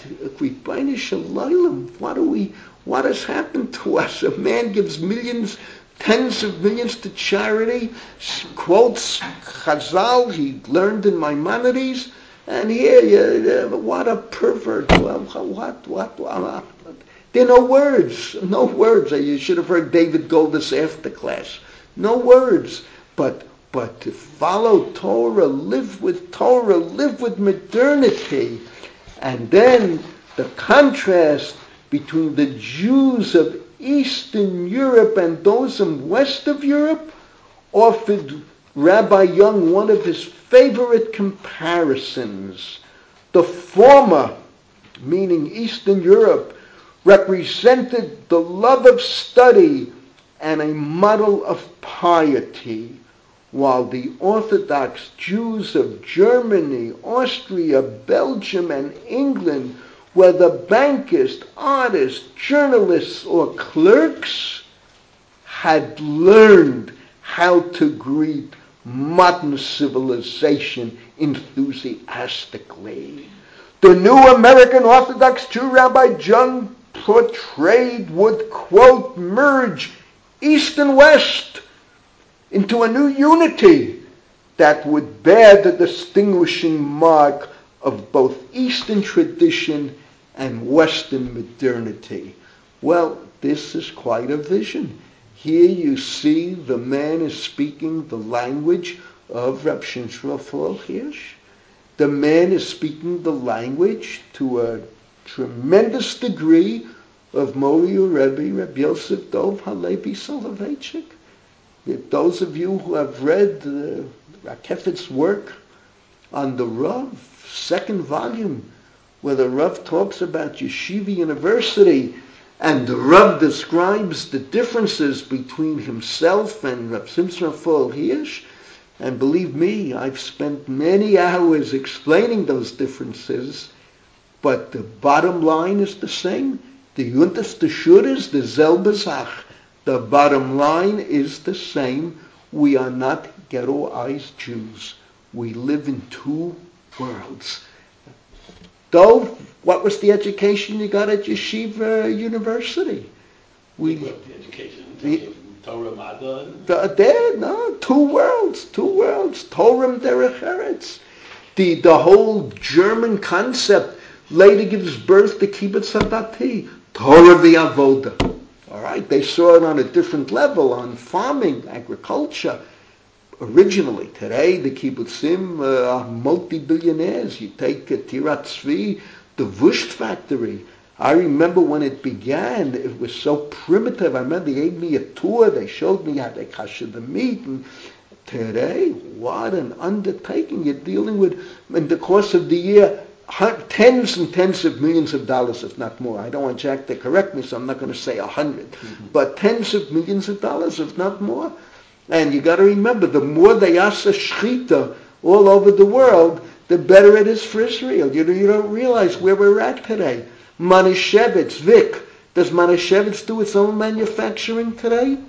what do we? What has happened to us? A man gives millions, tens of millions to charity, quotes Chazal he learned in Maimonides, and here, uh, what a pervert! What, what, what? what there are no words, no words. You should have heard David Goldis after class. No words, but but to follow Torah, live with Torah, live with modernity, and then the contrast between the Jews of Eastern Europe and those in West of Europe offered Rabbi Young one of his favorite comparisons. The former, meaning Eastern Europe, represented the love of study and a model of piety, while the Orthodox Jews of Germany, Austria, Belgium, and England, whether bankers, artists, journalists, or clerks, had learned how to greet modern civilization enthusiastically. The new American Orthodox Jew Rabbi Young portrayed would, quote, merge East and West into a new unity that would bear the distinguishing mark of both Eastern tradition and Western modernity. Well, this is quite a vision. Here you see the man is speaking the language of Reb Shimshon Raphael Hirsch. The man is speaking the language to a tremendous degree of Mori Rebbe, Reb Yosef Dov Halevi Soloveitchik. Those of you who have read uh, Rakefet's work on the Rav, second volume, where the Rav talks about Yeshiva University, and the Rav describes the differences between himself and Reb Shimshon Raphael Hirsch, and believe me, I've spent many hours explaining those differences, but the bottom line is the same. The unterste Schur is the selbe Sach. The bottom line is the same. We are not ghettoized Jews. We live in two worlds. Though, what was the education you got at Yeshiva University? We the education, the, Torah Madon. The, there, no, two worlds, two worlds. Torah derech eretz. The the whole German concept later gives birth to Kibbutz Hadati, Torah v'Avoda. All right, they saw it on a different level, on farming, agriculture. Originally, today the kibbutzim uh, are multi-billionaires. You take uh, Tirat Tzvi, the Wurst factory. I remember when it began, it was so primitive. I remember they gave me a tour. They showed me how they kasher the meat. And today, what an undertaking. You're dealing with, in the course of the year, tens and tens of millions of dollars, if not more. I don't want Jack to correct me, so I'm not going to say a hundred. Mm-hmm. But tens of millions of dollars, if not more. And you got to remember, the more they asa shchita all over the world, the better it is for Israel. You, you don't realize where we're at today. Manischewitz, Vic, does Manischewitz do its own manufacturing today?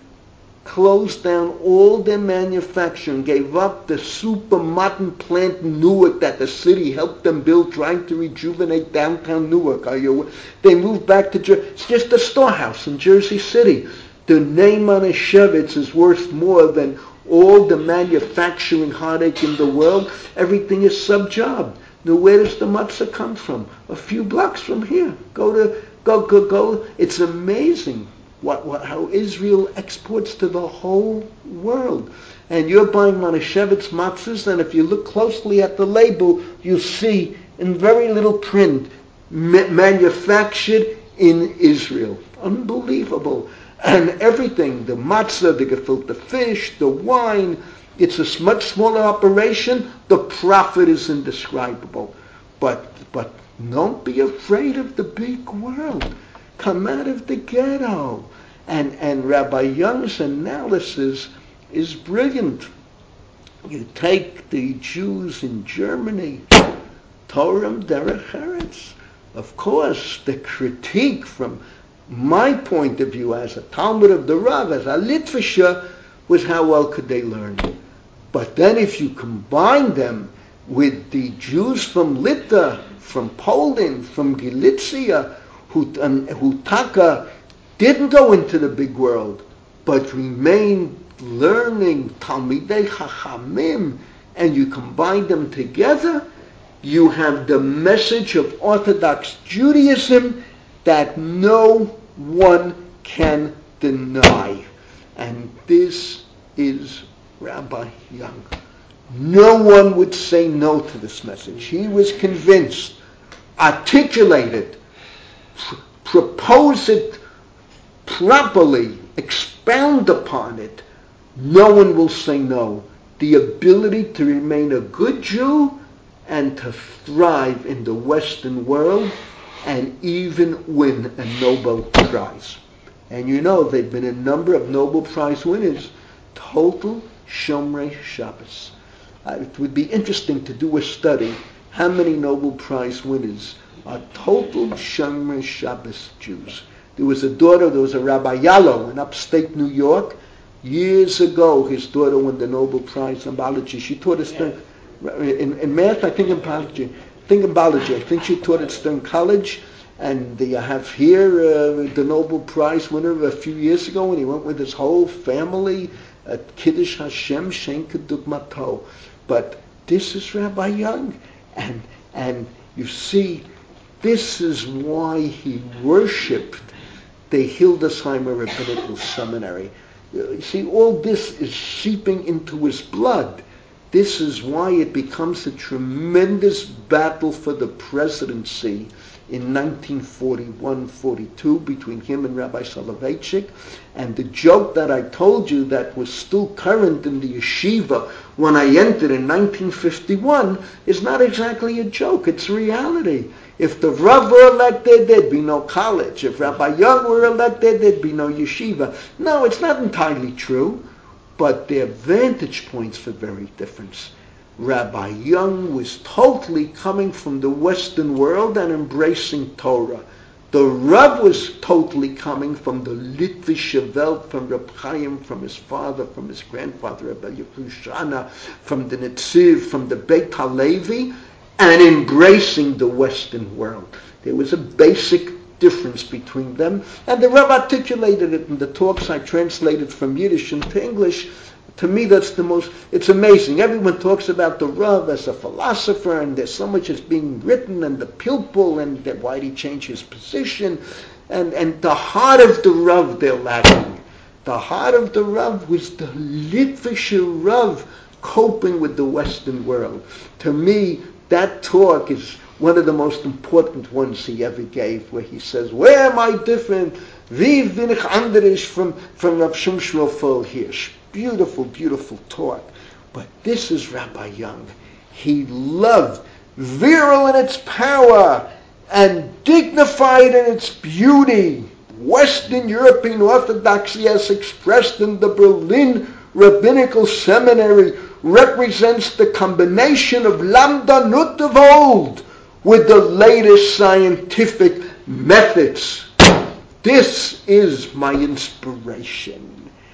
Closed down all their manufacturing, gave up the super modern plant in Newark that the city helped them build, trying to rejuvenate downtown Newark. Are you? They moved back to Jersey. It's just a storehouse in Jersey City. The name Manischewitz is worth more than all the manufacturing heartache in the world. Everything is sub-job. Now, where does the matzah come from? A few blocks from here. Go to, go, go, go. It's amazing what, what, how Israel exports to the whole world. And you're buying Manischewitz matzahs, and if you look closely at the label, you see in very little print, ma- manufactured in Israel. Unbelievable. And everything, the matzah, the gefilte fish, the wine, it's a much smaller operation. The profit is indescribable. But but don't be afraid of the big world. Come out of the ghetto. And, and Rabbi Young's analysis is brilliant. You take the Jews in Germany, Torah derech eretz. Of course, the critique from my point of view as a Talmud of the Rav, as a Litvisher, was how well could they learn. But then if you combine them with the Jews from Lita, from Poland, from Galicia, who, um, who Taka didn't go into the big world, but remained learning Talmidei Chachamim, and you combine them together, you have the message of Orthodox Judaism that no one can deny. And this is Rabbi Young. No one would say no to this message. He was convinced, articulated, pr- propose it properly, expound upon it. No one will say no. The ability to remain a good Jew and to thrive in the Western world and even win a Nobel Prize. And you know, there have been a number of Nobel Prize winners, total Shomrei Shabbos. Uh, it would be interesting to do a study, how many Nobel Prize winners are total Shomrei Shabbos Jews. There was a daughter, there was a Rabbi Yallo in upstate New York. Years ago, his daughter won the Nobel Prize in biology. She taught us yeah. in, in math, I think in biology. Think in biology. I think she taught at Stern College, and they have here uh, the Nobel Prize winner a few years ago when he went with his whole family at Kiddush Hashem Shenka Dugmato. But this is Rabbi Young, and and you see, this is why he worshipped the Hildesheimer Rabbinical Seminary. You see, all this is seeping into his blood. This is why it becomes a tremendous battle for the presidency in nineteen forty-one forty-two between him and Rabbi Soloveitchik. And the joke that I told you that was still current in the yeshiva when I entered in nineteen fifty-one is not exactly a joke, it's reality. If the Rav were elected, there'd be no college. If Rabbi Young were elected, there'd be no yeshiva. No, it's not entirely true. But their vantage points were very different. Rabbi Young was totally coming from the Western world and embracing Torah. The Rav was totally coming from the Litvische Welt, from Reb Chaim, from his father, from his grandfather, Rabbi Yehushana, from the Netziv, from the Beit HaLevi, and embracing the Western world. There was a basic difference between them, and the Rav articulated it in the talks I translated from Yiddish into English. To me, that's the most, it's amazing. Everyone talks about the Rav as a philosopher, and there's so much that's being written, and the pupil, and that why did he change his position, and, and the heart of the Rav they're lacking. The heart of the Rav was the Litvische Rav coping with the Western world. To me, that talk is one of the most important ones he ever gave, where he says, where am I different? Wie bin ich anders from, from Rav Shmuel Feldhirsch? Beautiful, beautiful talk. But this is Rabbi Young. He loved virile in its power and dignified in its beauty. Western European Orthodoxy, as expressed in the Berlin Rabbinical Seminary, represents the combination of Lamdanut of old with the latest scientific methods. This is my inspiration.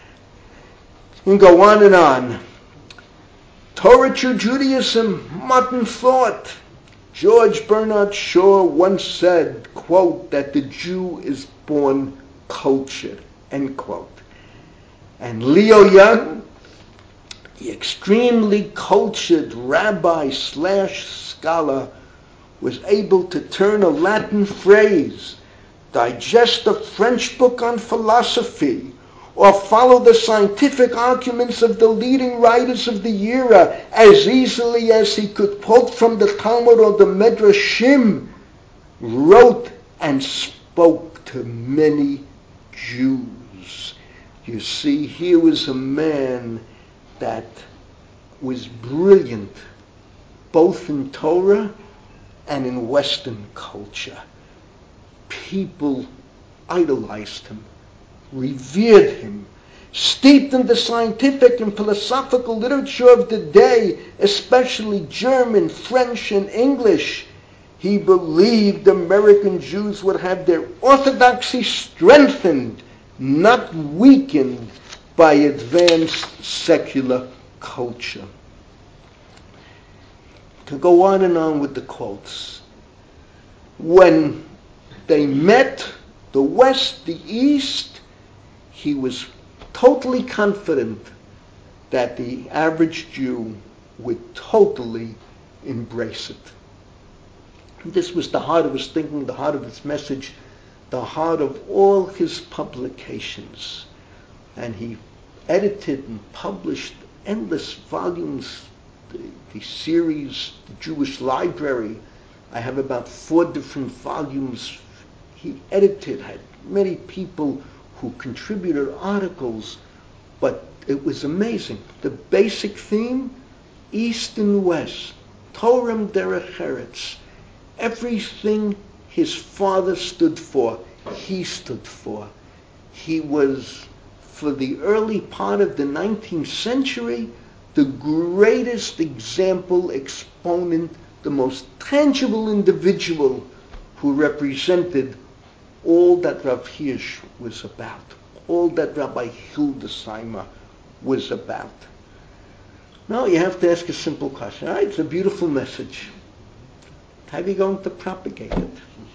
And go on and on. Torah, true Judaism, modern thought. George Bernard Shaw once said, quote, that the Jew is born cultured, end quote. And Leo Young, the extremely cultured rabbi slash scholar, was able to turn a Latin phrase, digest a French book on philosophy, or follow the scientific arguments of the leading writers of the era as easily as he could quote from the Talmud or the Medrashim, wrote and spoke to many Jews. You see, here was a man that was brilliant, both in Torah and in Western culture. People idolized him, revered him, steeped in the scientific and philosophical literature of the day, especially German, French, and English. He believed American Jews would have their orthodoxy strengthened, not weakened, by advanced secular culture. To go on and on with the quotes. When they met, the West, the East, he was totally confident that the average Jew would totally embrace it. This was the heart of his thinking, the heart of his message, the heart of all his publications. And he edited and published endless volumes, the, the series, the Jewish Library. I have about four different volumes he edited, had many people who contributed articles, but it was amazing. The basic theme, East and West, Torah Derech Eretz, everything his father stood for, he stood for. He was, for the early part of the nineteenth century, the greatest example, exponent, the most tangible individual who represented all that Rav Hirsch was about, all that Rabbi Hildesheimer was about. Now you have to ask a simple question. All right, it's a beautiful message. How are you going to propagate it?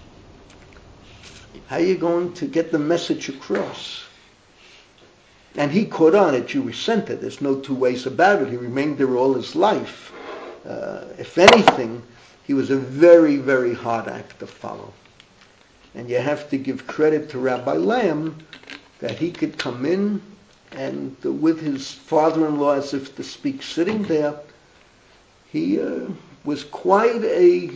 How are you going to get the message across? And he caught on at Jewish Center. There's no two ways about it. He remained there all his life. Uh, if anything, he was a very, very hard act to follow. And you have to give credit to Rabbi Lamb that he could come in and uh, with his father-in-law, as if to speak, sitting there, he uh, was quite a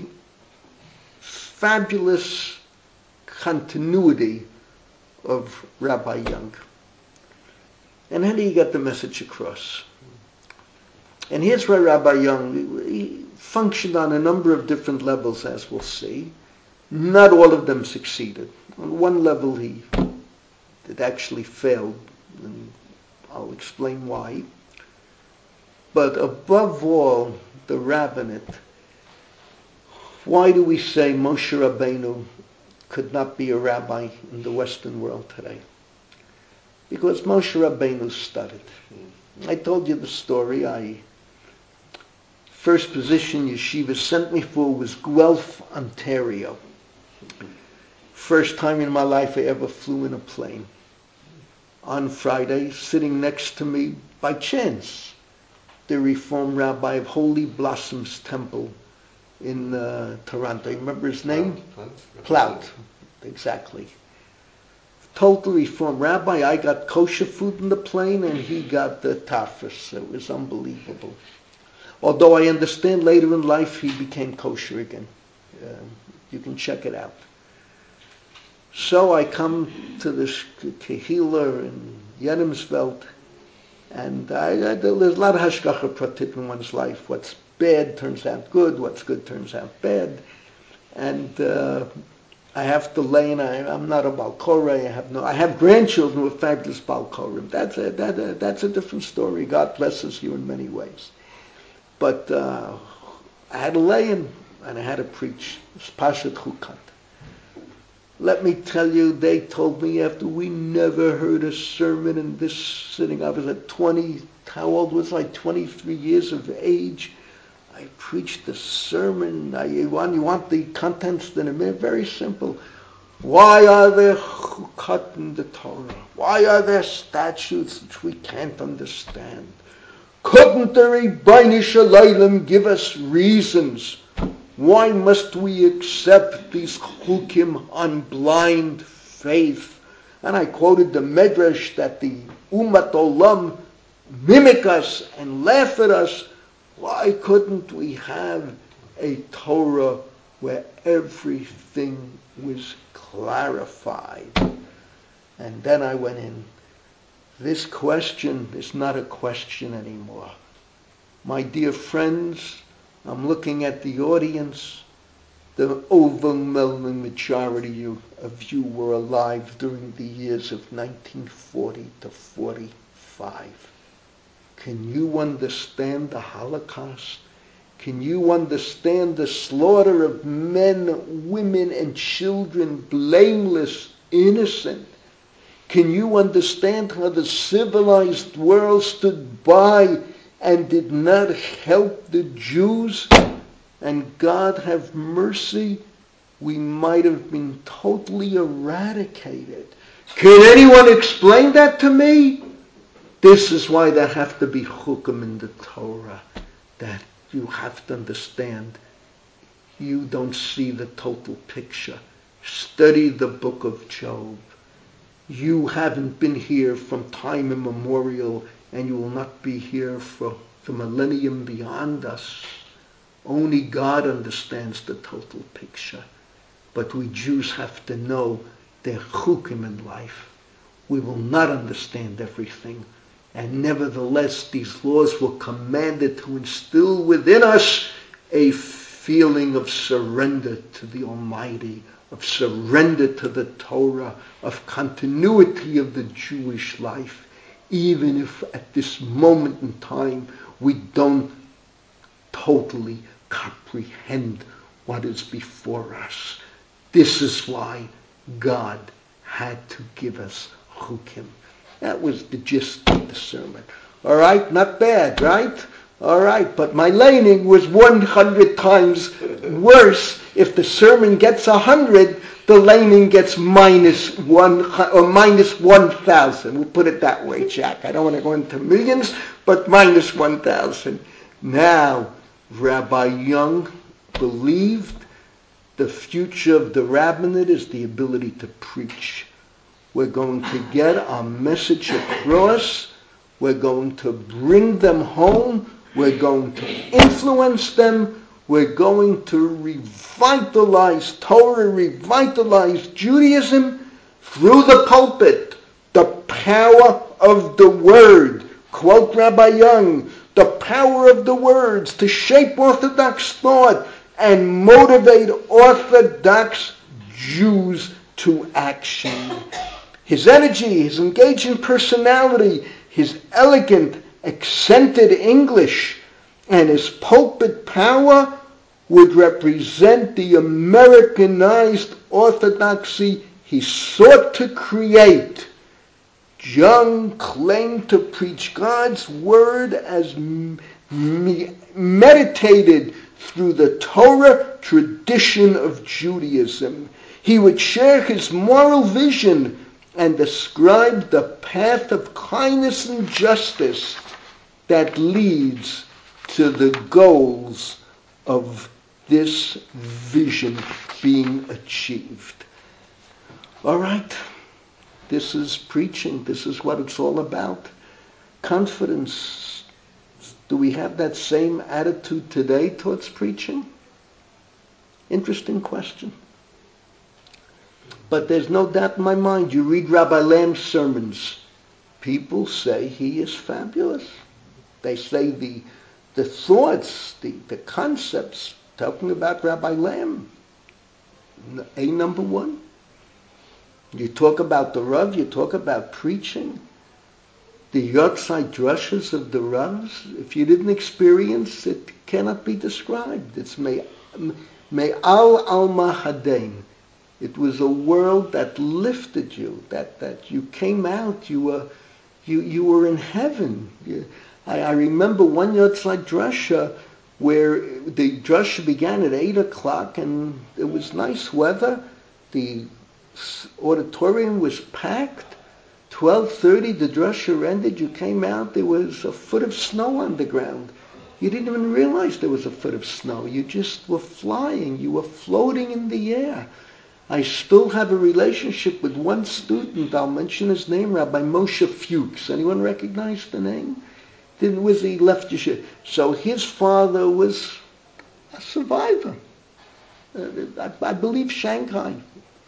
fabulous continuity of Rabbi Young. And how do you get the message across? And here's where Rabbi Young, he functioned on a number of different levels, as we'll see. Not all of them succeeded. On one level, he it actually failed, and I'll explain why. but above all, the rabbinate. Why do we say Moshe Rabbeinu could not be a rabbi in the Western world today? Because Moshe Rabbeinu studied. I told you the story. I first position yeshiva sent me for was Guelph, Ontario. First time in my life I ever flew in a plane. On Friday, sitting next to me by chance, the Reform Rabbi of Holy Blossoms Temple in uh, Toronto. You remember his name? Plout. Exactly. Total Reform Rabbi. I got kosher food in the plane and he got the tafas. It was unbelievable. Although I understand later in life he became kosher again. Uh, you can check it out. So I come to this Kehila in Yedemsveld, and I, I, there's a lot of hashgacha pratit in one's life. What's bad turns out good, what's good turns out bad. And uh, I have to lay in, I, I'm not a Balkorah, I have no, I have grandchildren with fabulous Balkorim. That's a, that, uh, that's a different story. God blesses you in many ways. But uh, I had to lay in, and I had to preach. It's Pashat Chukat. Let me tell you, they told me after we never heard a sermon in this sitting. I was at twenty, how old was I? twenty-three years of age. I preached the sermon. I, you, want, you want the contents in a minute? Very simple. Why are there chukat in the Torah? Why are there statutes which we can't understand? Couldn't the Ribbono Shel Olam give us reasons? Why must we accept these chukim on blind faith? And I quoted the Medrash that the Umat Olam mimic us and laugh at us. Why couldn't we have a Torah where everything was clarified? And then I went in. This question is not a question anymore. My dear friends, I'm looking at the audience. The overwhelming majority of you were alive during the years of nineteen forty to forty-five. Can you understand the Holocaust? Can you understand the slaughter of men, women, and children, blameless, innocent? Can you understand how the civilized world stood by and did not help the Jews? And God have mercy, we might have been totally eradicated. Can anyone explain that to me? This is why there have to be chukim in the Torah, that you have to understand. You don't see the total picture. Study the book of Job. You haven't been here from time immemorial, and you will not be here for the millennium beyond us. Only God understands the total picture. But we Jews have to know there are chukim in life. We will not understand everything. And nevertheless, these laws were commanded to instill within us a feeling of surrender to the Almighty, of surrender to the Torah, of continuity of the Jewish life, even if at this moment in time we don't totally comprehend what is before us. This is why God had to give us chukim. That was the gist of the sermon. All right, not bad, right? All right, but my laning was one hundred times worse. If the sermon gets a hundred, the laning gets minus one or minus one thousand. We'll put it that way, Jack. I don't want to go into millions, but minus one thousand. Now, Rabbi Young believed the future of the rabbinate is the ability to preach. We're going to get our message across. We're going to bring them home. We're going to influence them. We're going to revitalize Torah, revitalize Judaism through the pulpit. The power of the word. Quote Rabbi Young, the power of the words to shape Orthodox thought and motivate Orthodox Jews to action. His energy, his engaging personality, his elegant accented English and his pulpit power would represent the Americanized orthodoxy he sought to create. Jung claimed to preach God's word as me- meditated through the Torah tradition of Judaism. He would share his moral vision and describe the path of kindness and justice that leads to the goals of this vision being achieved. All right, this is preaching. This is what it's all about. Confidence. Do we have that same attitude today towards preaching? Interesting question. But there's no doubt in my mind, you read Rabbi Lamb's sermons, people say he is fabulous. They say the the thoughts, the, the concepts, talking about Rabbi Lamb, A number one. You talk about the Rav, you talk about preaching, the Yotzai drushes of the Ravs. If you didn't experience it, cannot be described. It's Me'al Alma Hadain. It was a world that lifted you, that, that you came out, you were you you were in heaven. You, I, I remember one Yotzai drasha where the drasha began at eight o'clock and it was nice weather. The auditorium was packed. twelve thirty the drasha ended. You came out, there was a foot of snow on the ground. You didn't even realize there was a foot of snow. You just were flying. You were floating in the air. I still have a relationship with one student. I'll mention his name, Rabbi Moshe Fuchs. Anyone recognize the name? Then was he left Yeshiva. So his father was a survivor. Uh, I, I believe Shanghai.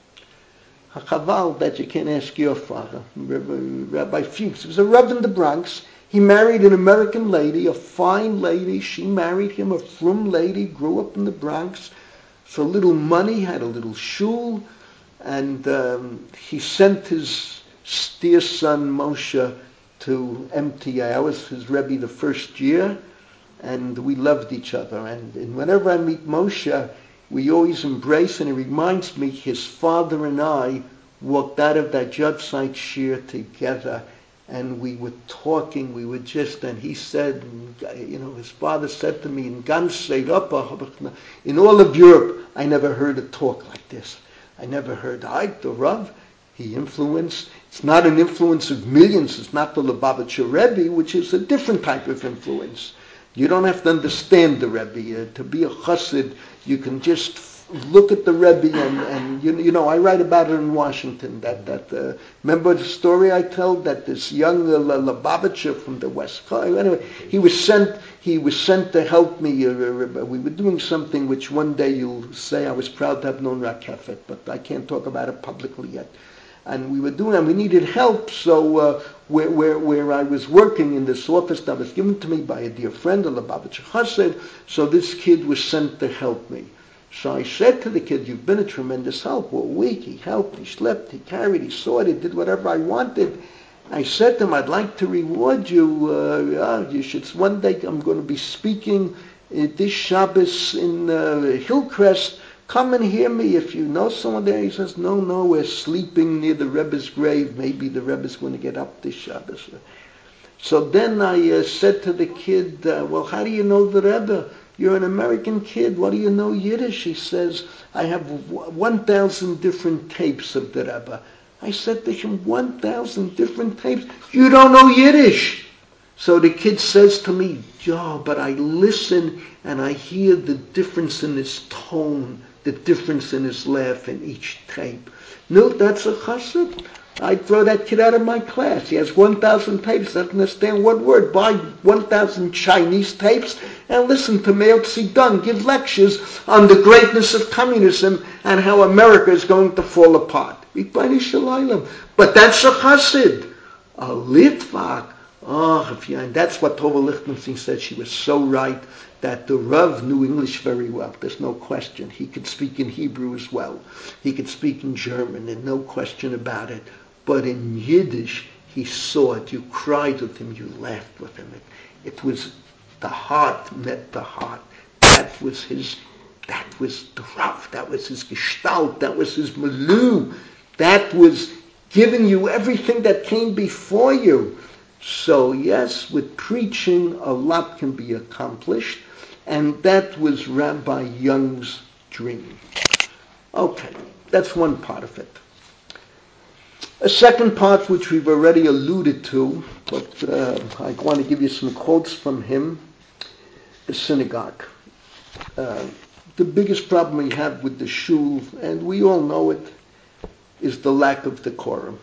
Chaval that you can't ask your father, Rabbi, Rabbi Fuchs. He was a Rav in the Bronx. He married an American lady, a fine lady. She married him, a frum lady, grew up in the Bronx. For little money, had a little shul, and um, he sent his dear son Moshe to M T A. I was his Rebbe the first year, and we loved each other. And, and whenever I meet Moshe, we always embrace, and it reminds me his father and I walked out of that Yotzai shir together, and we were talking, we were just, and he said, you know, his father said to me, in ganz Europa, in all of Europe, I never heard a talk like this. I never heard, I, the Rav, he influenced, it's not an influence of millions, it's not the Lubavitcher Rebbe, which is a different type of influence. You don't have to understand the Rebbe. Uh, to be a chassid, you can just look at the Rebbe, and, and you, you know, I write about it in Washington. That that uh, remember the story I told that this young uh, Lubavitcher from the West Coast. Anyway, he was sent. He was sent to help me. Uh, we were doing something which one day you'll say I was proud to have known Rakefet, but I can't talk about it publicly yet. And we were doing, and we needed help. So uh, where, where where I was working in this office that was given to me by a dear friend, a Lubavitcher Chassid. So this kid was sent to help me. So I said to the kid, "You've been a tremendous help. All week he helped, he slept, he carried, he sorted, did whatever I wanted." I said to him, "I'd like to reward you. Uh, yeah, you should. One day I'm going to be speaking uh, this Shabbos in uh, Hillcrest. Come and hear me if you know someone there." He says, "No, no, we're sleeping near the Rebbe's grave. Maybe the Rebbe's going to get up this Shabbos." So then I uh, said to the kid, uh, "Well, how do you know the Rebbe? You're an American kid. What do you know Yiddish?" He says, "I have one thousand different tapes of the Rebbe." I said to him, one thousand different tapes? You don't know Yiddish. So the kid says to me, "Yeah, but I listen and I hear the difference in his tone, the difference in his laugh in each tape." No, that's a chassid. I'd throw that kid out of my class. He has one thousand tapes, doesn't understand one word. Buy one thousand Chinese tapes and listen to Mao Zedong give lectures on the greatness of communism and how America is going to fall apart. But that's a chassid. A Litvak. Oh, if you, and that's what Tova Lichtenstein said. She was so right that the Rav knew English very well. There's no question. He could speak in Hebrew as well. He could speak in German, and no question about it. But in Yiddish, He saw it. You cried with him. You laughed with him. It, it was the heart met the heart. That was his. That was the Rav. That was his Gestalt. That was his Malu. That was giving you everything that came before you. So yes, with preaching, a lot can be accomplished, and that was Rabbi Young's dream. Okay, that's one part of it. A second part, which we've already alluded to, but uh, I want to give you some quotes from him, the synagogue. Uh, the biggest problem we have with the shul, and we all know it, is the lack of decorum.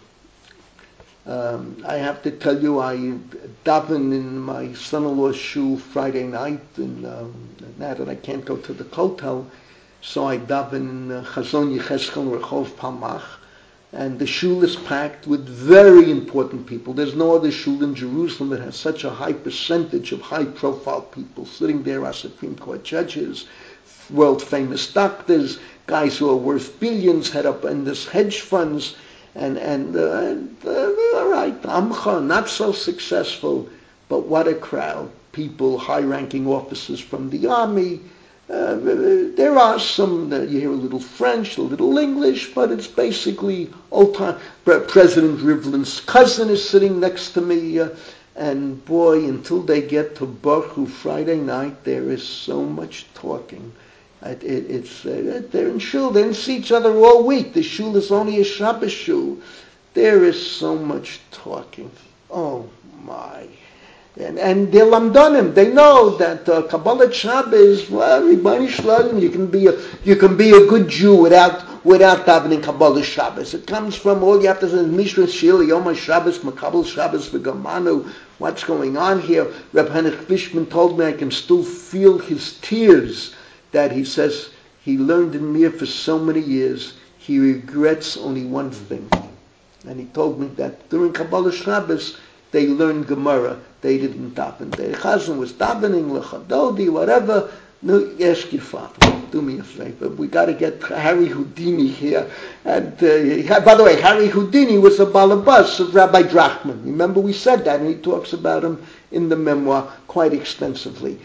Um, I have to tell you, I daven in my son-in-law's shul Friday night, and um, now that I can't go to the kotel, so I daven in uh, Chazon Yecheskel Rehov Palmach, and the shul is packed with very important people. There's no other shul in Jerusalem that has such a high percentage of high-profile people sitting there as Supreme Court judges, world-famous doctors, guys who are worth billions, head up in this hedge funds, and and, uh, and uh, all right, Amcha, not so successful, but what a crowd! People, high-ranking officers from the army. Uh, there are some that you hear a little French, a little English, but it's basically old-time. President Rivlin's cousin is sitting next to me, uh, and boy, until they get to Baruch Friday night, there is so much talking. It, it, it's uh, they're in shul. They didn't see each other all week. The shul is only a Shabbos shul. There is so much talking. Oh my! And and they're lamdanim. They know that uh, Kabbalah Shabbos. Well, Rebbeinu Shalom, you can be a you can be a good Jew without without davening Kabbalah Shabbos. It comes from all you have to say. Mishra Shil Yom Shabbos, Makabel Shabbos, V'Gamanu. What's going on here? Reb Henoch Fishman told me I can still feel his tears. That he says he learned in Mir for so many years, he regrets only one thing. And he told me that during Kabbalah Shabbos, they learned Gemara. They didn't daven. The Chazan was davening, Lechadodi, whatever. No, ask your father. Do me a favor. We got to get Harry Houdini here. And uh, by the way, Harry Houdini was a balabas of Rabbi Drachman. Remember we said that, and he talks about him in the memoir quite extensively.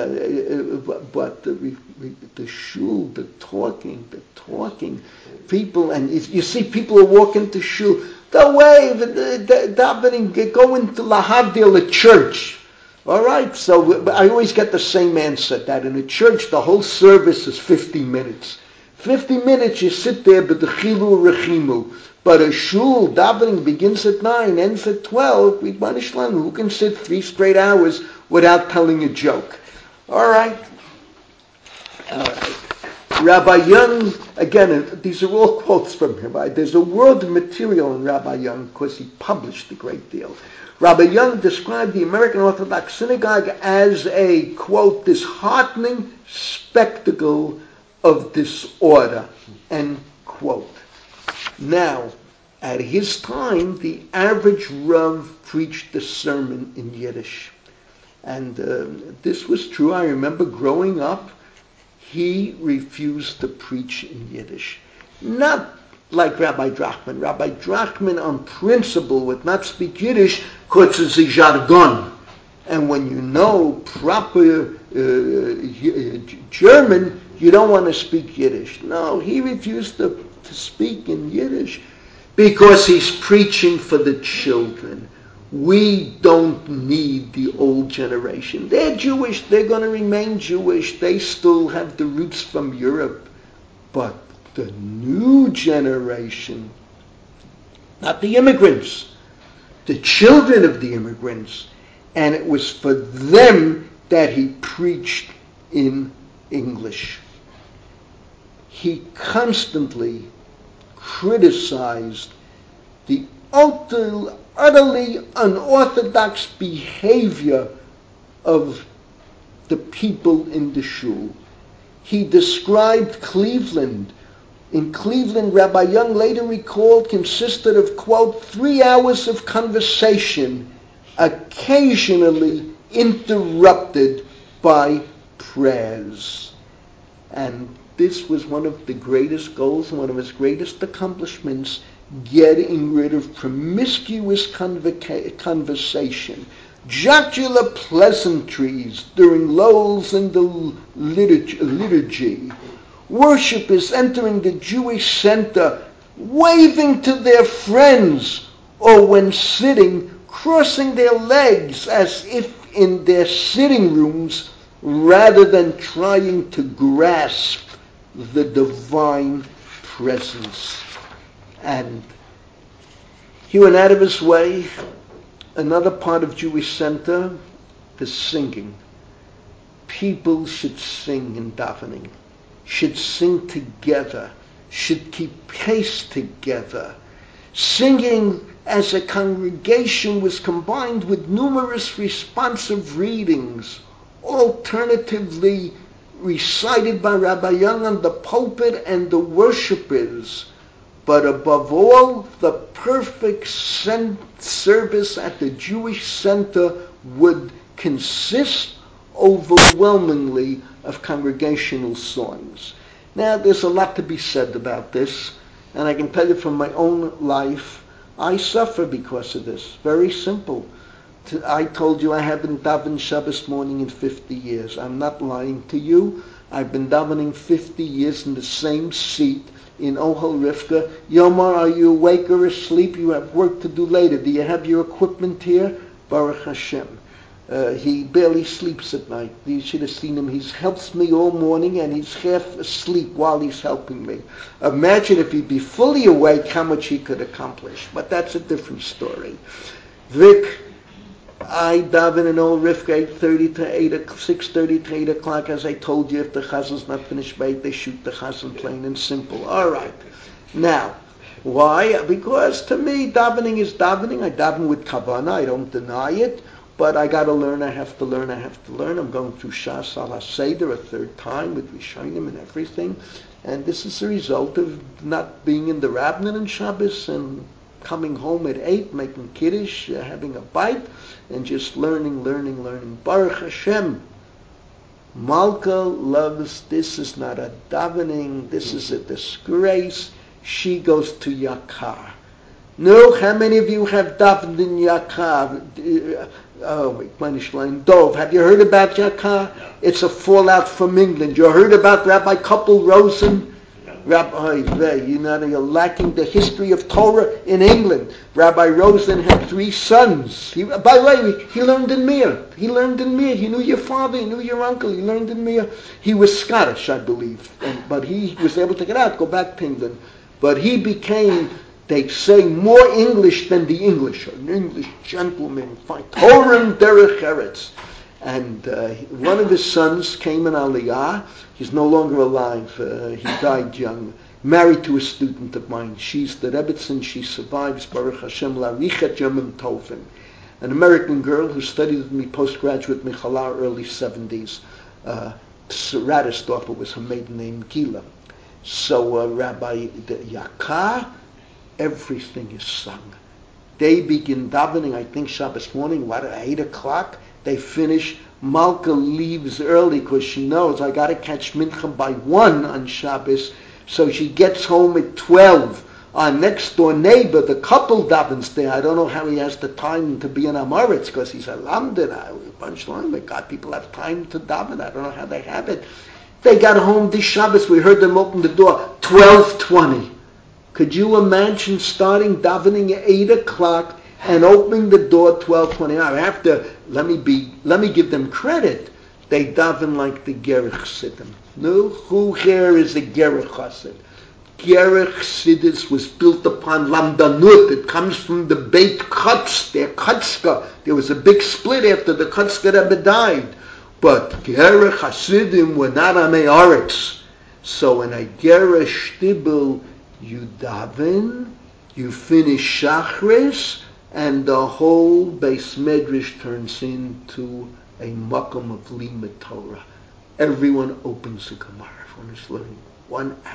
Uh, but the, the shul, the talking, the talking, people, and you see people who walk into shul, the way, the, the, davening, go into Lahavdil, a church. All right, so I always get the same answer, that in a church the whole service is fifty minutes. fifty minutes you sit there, but the chilu rechimu. But a shul, davening begins at nine, ends at twelve. Who can sit three straight hours without telling a joke? All right. All right. Rabbi Young, again, these are all quotes from him. Right? There's a world of material in Rabbi Young because he published a great deal. Rabbi Young described the American Orthodox Synagogue as a, quote, disheartening spectacle of disorder, end quote. Now, at his time, the average Rav preached the sermon in Yiddish. And uh, this was true. I remember growing up, he refused to preach in Yiddish. Not like Rabbi Drachman. Rabbi Drachman, on principle, would not speak Yiddish because it's a jargon. And when you know proper uh, German, you don't want to speak Yiddish. No, he refused to, to speak in Yiddish because he's preaching for the children. We don't need the old generation. They're Jewish. They're going to remain Jewish. They still have the roots from Europe. But the new generation, not the immigrants, the children of the immigrants, and it was for them that he preached in English. He constantly criticized the utterly, utterly unorthodox behavior of the people in the shul. He described Cleveland. In Cleveland, Rabbi Young later recalled, consisted of, quote, three hours of conversation, occasionally interrupted by prayers. And this was one of the greatest goals and one of his greatest accomplishments, getting rid of promiscuous convoca- conversation, jocular pleasantries during lulls in the liturgy, liturgy, worshippers entering the Jewish center, waving to their friends, or when sitting, crossing their legs as if in their sitting rooms, rather than trying to grasp the divine presence. And he went out of his way. Another part of Jewish Center, the singing. People should sing in davening, should sing together, should keep pace together. Singing as a congregation was combined with numerous responsive readings, alternatively recited by Rabbi Young on the pulpit and the worshipers, but above all, the perfect service at the Jewish Center would consist overwhelmingly of congregational songs. Now, there's a lot to be said about this, and I can tell you from my own life, I suffer because of this. Very simple. I told you I haven't davened Shabbos morning in fifty years. I'm not lying to you. I've been davening fifty years in the same seat in Ohel Rivka. Yomar, are you awake or asleep? You have work to do later. Do you have your equipment here? Baruch Hashem. Uh, he barely sleeps at night. You should have seen him. He helps me all morning, and he's half asleep while he's helping me. Imagine if he'd be fully awake, how much he could accomplish. But that's a different story. Vic, I daven in Ohel Rivka eight thirty to eight, six thirty to eight o'clock. As I told you, if the chazan's not finished by eight, they shoot the chazan, plain and simple. All right. Now, why? Because to me, davening is davening. I daven with kavanah. I don't deny it. But I got to learn, I have to learn, I have to learn. I'm going through Shas al HaSeder a third time with Rishonim and everything. And this is a result of not being in the Rabbanan and Shabbos and coming home at eight, making Kiddush, uh, having a bite, and just learning, learning, learning. Baruch Hashem. Malka loves, this is not a davening, this is a disgrace. She goes to Yakar. No, how many of you have davened in Yakar? Oh, Dov, have you heard about Yakar? No. It's a fallout from England. You heard about Rabbi Koppel Rosen? No. Rabbi, you know, you're lacking the history of Torah in England. Rabbi Rosen had three sons. He, by the way, he learned in Mir. He learned in Mir. He knew your father. He knew your uncle. He learned in Mir. He was Scottish, I believe, and, but he was able to get out, go back to England. But he became, they say, more English than the English, an English gentleman, fine, Torah derech eretz. And uh, one of his sons came in Aliyah. He's no longer alive. Uh, he died young. Married to a student of mine. She's the Rebbetzin. She survives, Baruch Hashem, Larichet Yomim Tovim. An American girl who studied with me postgraduate Michalar, early seventies. Uh, Radisdorfer was her maiden name, Gila. So uh, Rabbi Yakar, everything is sung. They begin davening, I think Shabbos morning, what, at eight o'clock? They finish. Malka leaves early because she knows I got to catch mincha by one on Shabbos. So she gets home at twelve. Our next door neighbor, the couple davens there. I don't know how he has the time to be in Amoritz because he's a Lamdan. A bunch of but God, people have time to daven. I don't know how they have it. They got home this Shabbos. We heard them open the door twelve twenty. Could you imagine starting davening at eight o'clock and opening the door twelve twenty? I have to let me be. Let me give them credit. They daven like the Gerech Chasidim. No, who here is a Gerech Chassid? Gerech Chassidus was built upon Lamdanut. It comes from the Beit Kutz, their Kutzka. There was a big split after the Kutzka Rebbe died. But Gerech Hasidim were not Amei Aretz. So in a Gerech Shtibel, you daven, you finish Shachris, and the whole Beis Medrash turns into a makom of Limud Torah. Everyone opens the Gemara. Everyone is learning one hour.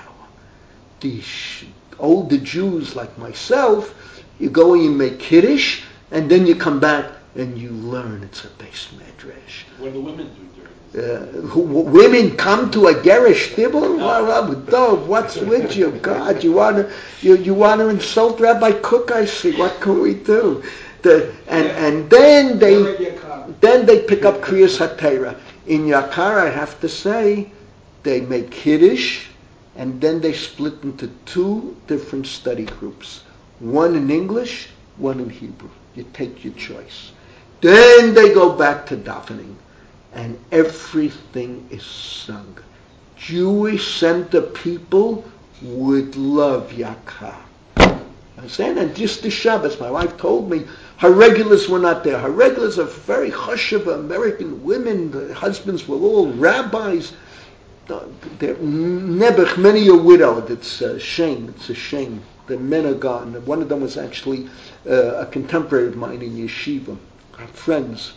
The older Jews like myself, you go and you make Kiddush, and then you come back and you learn it's a base medrash. What do the women do during Uh, who, women come to a gerish tibble? Dov, what's with you? God, you want to you, you want to insult Rabbi Cook? I see. What can we do? The, and and then they then they pick up Kriyas HaTorah. In Yakar, I have to say, they make Kiddush, and then they split into two different study groups. One in English, one in Hebrew. You take your choice. Then they go back to davening. And everything is sung. Jewish center people would love Yakar. Understand? And just the Shabbos, my wife told me, her regulars were not there. Her regulars are very chashuva American women. The husbands were all rabbis. They're never, many are widowed. It's a shame. It's a shame. The men are gone. One of them was actually uh, a contemporary of mine in yeshiva. Our friends.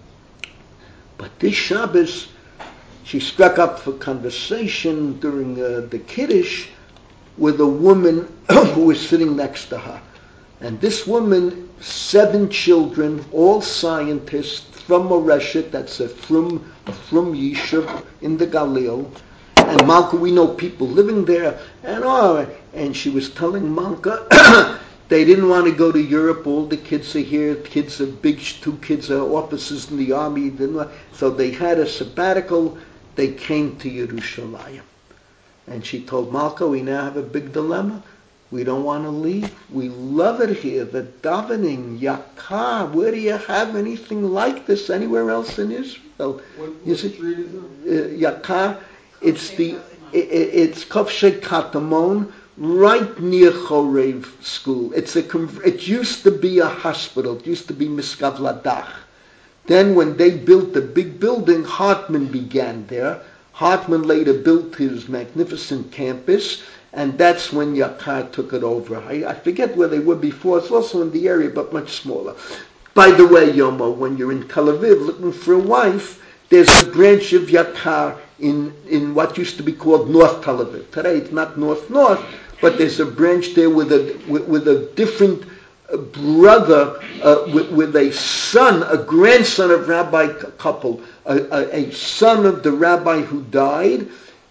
But this Shabbos, she struck up for conversation during uh, the Kiddush with a woman who was sitting next to her. And this woman, seven children, all scientists from Moreshet, that's a from, a from Yishuv in the Galil. And Malka, we know people living there. And oh, and she was telling Malka, they didn't want to go to Europe. All the kids are here. Kids are big. Two kids are officers in the army. Didn't want, so they had a sabbatical. They came to Yerushalayim. And she told Malka, we now have a big dilemma. We don't want to leave. We love it here. The davening, Yakar. Where do you have anything like this anywhere else in Israel? What, what street is Uh, it? Yakar. It's the. It, it's Kovshei Katamon. Right near Chorev School. It's a. It used to be a hospital. It used to be Miskav Ladach. Then when they built the big building, Hartman began there. Hartman later built his magnificent campus, and that's when Yakar took it over. I, I forget where they were before. It's also in the area, but much smaller. By the way, Yomo, when you're in Tel Aviv looking for a wife, there's a branch of Yakar in, in what used to be called North Tel Aviv. Today it's not North-North, but there's a branch there with a with, with a different uh, brother, uh, with, with a son, a grandson of Rabbi couple, a, a, a son of the rabbi who died.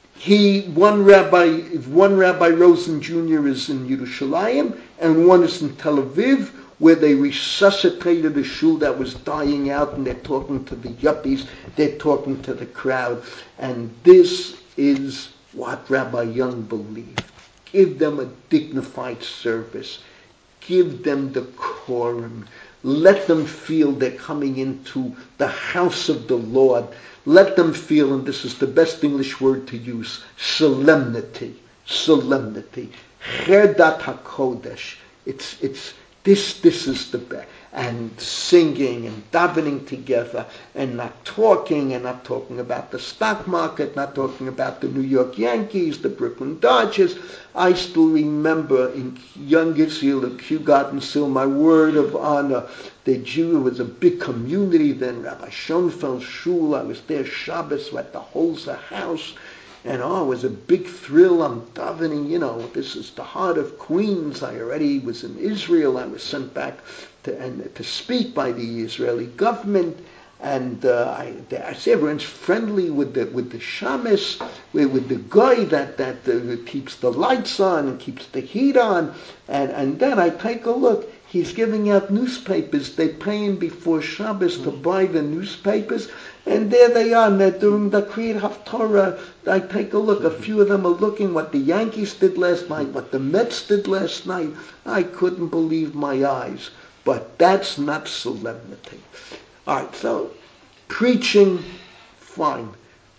He one rabbi, one Rabbi Rosen Junior is in Yerushalayim, and one is in Tel Aviv, where they resuscitated a shul that was dying out, and they're talking to the yuppies, they're talking to the crowd, and this is what Rabbi Young believed. Give them a dignified service. Give them decorum. Let them feel they're coming into the house of the Lord. Let them feel, and this is the best English word to use, solemnity. Solemnity. Chedat HaKodesh. It's, it's, this, this is the best. And singing and davening together and not talking and not talking about the stock market, not talking about the New York Yankees, the Brooklyn Dodgers. I still remember in young Israel at Kew Garden Sill, my word of honor, the Jew was a big community then, Rabbi Schoenfeld Shul, I was there Shabbos at the Holzer house. And oh, it was a big thrill. I'm davening, you know, this is the heart of Queens. I already was in Israel. I was sent back to and to speak by the Israeli government. And uh, I, I say everyone's friendly with the with the shamus, with, with the guy that that uh, keeps the lights on and keeps the heat on. And and then I take a look. He's giving out newspapers. They pay him before Shabbos to buy the newspapers. And there they are, and they're doing the Kriyat Haftorah. I take a look. A few of them are looking what the Yankees did last night, what the Mets did last night. I couldn't believe my eyes. But that's not solemnity. All right, so preaching, fine.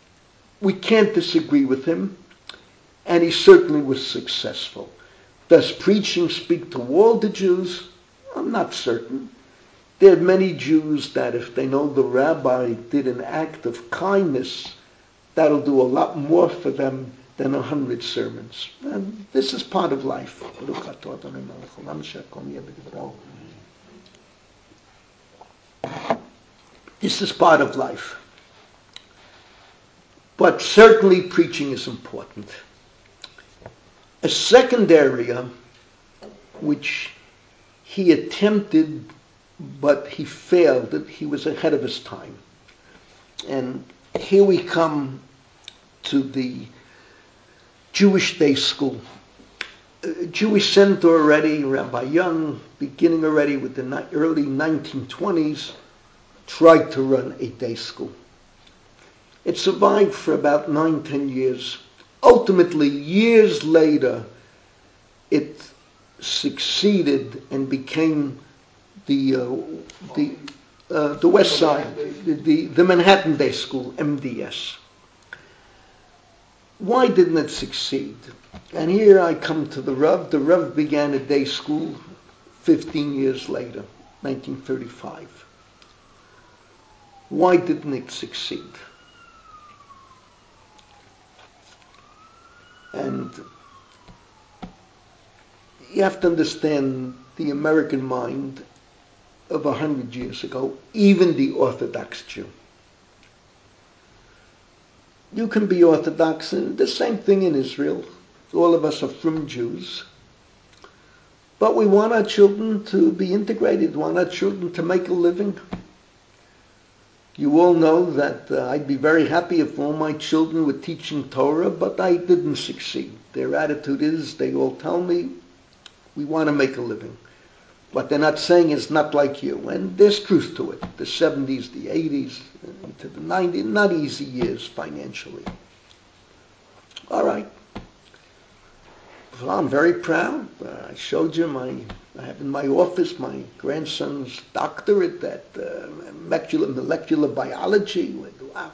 We can't disagree with him, and he certainly was successful. Does preaching speak to all the Jews? I'm not certain. There are many Jews that if they know the rabbi did an act of kindness, that'll do a lot more for them than a hundred sermons. And this is part of life. This is part of life. But certainly preaching is important. A second area which he attempted but he failed. He was ahead of his time. And here we come to the Jewish Day School. Uh, Jewish Center already, Rabbi Young, beginning already with the ni- early nineteen twenties, tried to run a day school. It survived for about nine, ten years. Ultimately, years later, it succeeded and became the uh, the uh, the West Side, the, the the Manhattan Day School, M D S. Why didn't it succeed? And here I come to the Rav. The Rav began a day school fifteen years later, nineteen thirty-five. Why didn't it succeed? And you have to understand the American mind of a hundred years ago, even the Orthodox Jew. You can be Orthodox, and the same thing in Israel. All of us are from Jews. But we want our children to be integrated, want our children to make a living. You all know that uh, I'd be very happy if all my children were teaching Torah, but I didn't succeed. Their attitude is, they all tell me, we want to make a living. What they're not saying is not like you. And there's truth to it. The seventies, the eighties, into the nineties, not easy years financially. All right. Well, I'm very proud. Uh, I showed you my, I have in my office my grandson's doctorate at uh, molecular, molecular biology. Wow.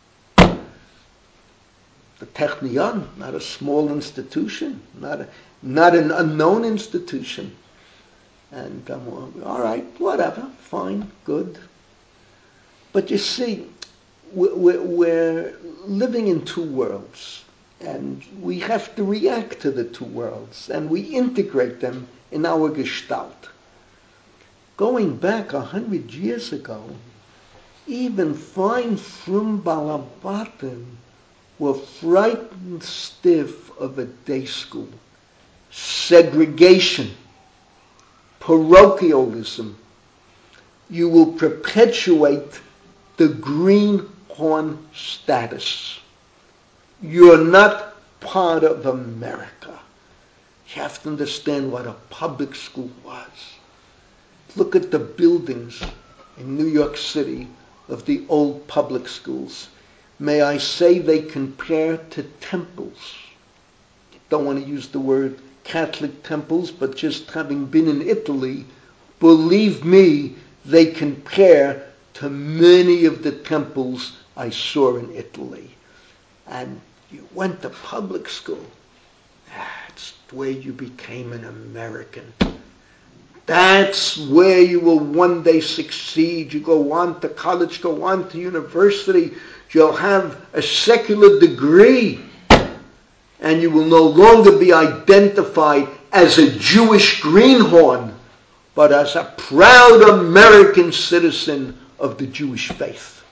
The Technion, not a small institution, not a, not an unknown institution. And um, all right, whatever, fine, good. But you see, we're, we're living in two worlds, and we have to react to the two worlds, and we integrate them in our gestalt. Going back a hundred years ago, even fine frum balabatim were frightened stiff of a day school. Segregation, parochialism. You will perpetuate the greenhorn status. You're not part of America. You have to understand what a public school was. Look at the buildings in New York City of the old public schools. May I say they compare to temples. Don't want to use the word Catholic temples, but just having been in Italy, believe me, they compare to many of the temples I saw in Italy. And you went to public school. That's where you became an American. That's where you will one day succeed. You go on to college, go on to university. You'll have a secular degree. And you will no longer be identified as a Jewish greenhorn, but as a proud American citizen of the Jewish faith.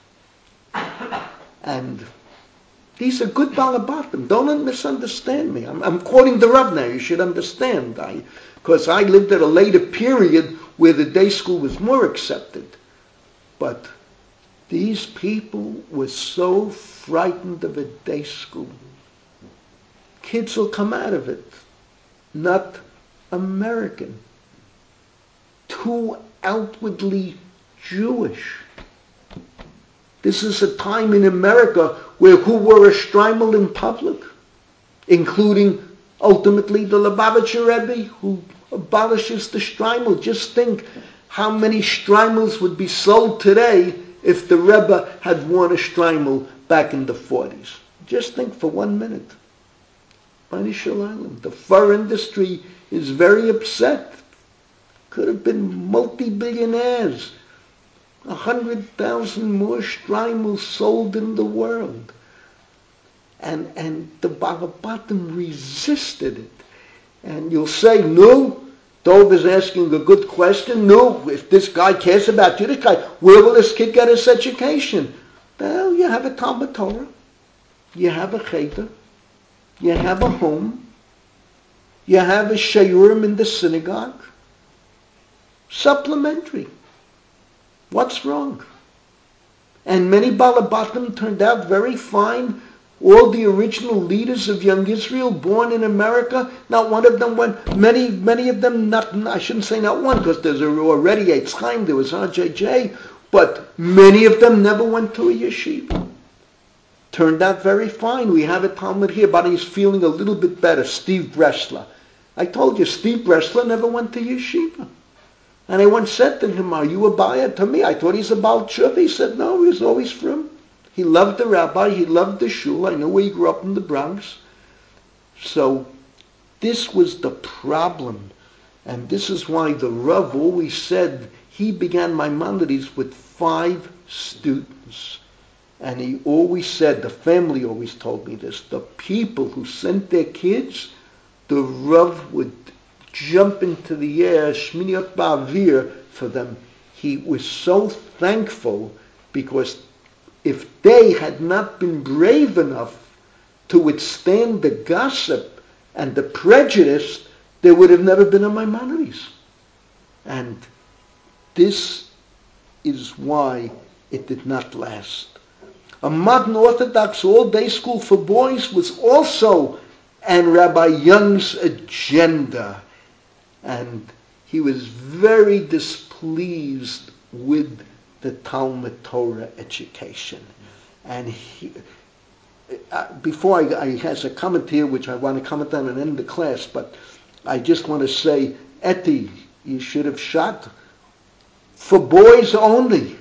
And these are good balabatim. Don't misunderstand me. I'm, I'm quoting the Rav now. You should understand. I, because I lived at a later period where the day school was more accepted. But these people were so frightened of a day school. Kids will come out of it not American, too outwardly Jewish. This is a time in America where who wore a shtreimel in public, including ultimately the Lubavitcher Rebbe, who abolishes the shtreimel. Just think how many shtreimels would be sold today if the Rebbe had worn a shtreimel back in the forties. Just think for one minute. The fur industry is very upset. Could have been multi-billionaires. A hundred thousand more shtreimels sold in the world. And and the Balabatim resisted it. And you'll say, no, Dov is asking a good question. No, if this guy cares about you, this guy, where will this kid get his education? Well, you have a Talmud Torah. You have a cheder. You have a home. You have a shayurim in the synagogue. Supplementary. What's wrong? And many Balabatim turned out very fine. All the original leaders of young Israel born in America, not one of them went, many, many of them, not, I shouldn't say not one, because there's already Eitz Chaim, there was R J J, but many of them never went to a yeshiva. Turned out very fine. We have a Talmud here, but he's feeling a little bit better. Steve Bresler. I told you, Steve Bresler never went to yeshiva. And I once said to him, are you a buyer to me? I thought he's a Baal Tshuva. He said, no, he's always from. He loved the rabbi. He loved the shul. I know where he grew up in the Bronx. So this was the problem. And this is why the Rav always said he began Maimonides with five students. And he always said, the family always told me this, the people who sent their kids, the Rav would jump into the air, shminiot ba'avir for them. He was so thankful because if they had not been brave enough to withstand the gossip and the prejudice, there would have never been a Maimonides. And this is why it did not last. A modern Orthodox all-day school for boys was also on Rabbi Young's agenda. And he was very displeased with the Talmud Torah education. And he, uh, before I, I has a comment here, which I want to comment on and end the class, but I just want to say, Eti, you should have shot for boys only.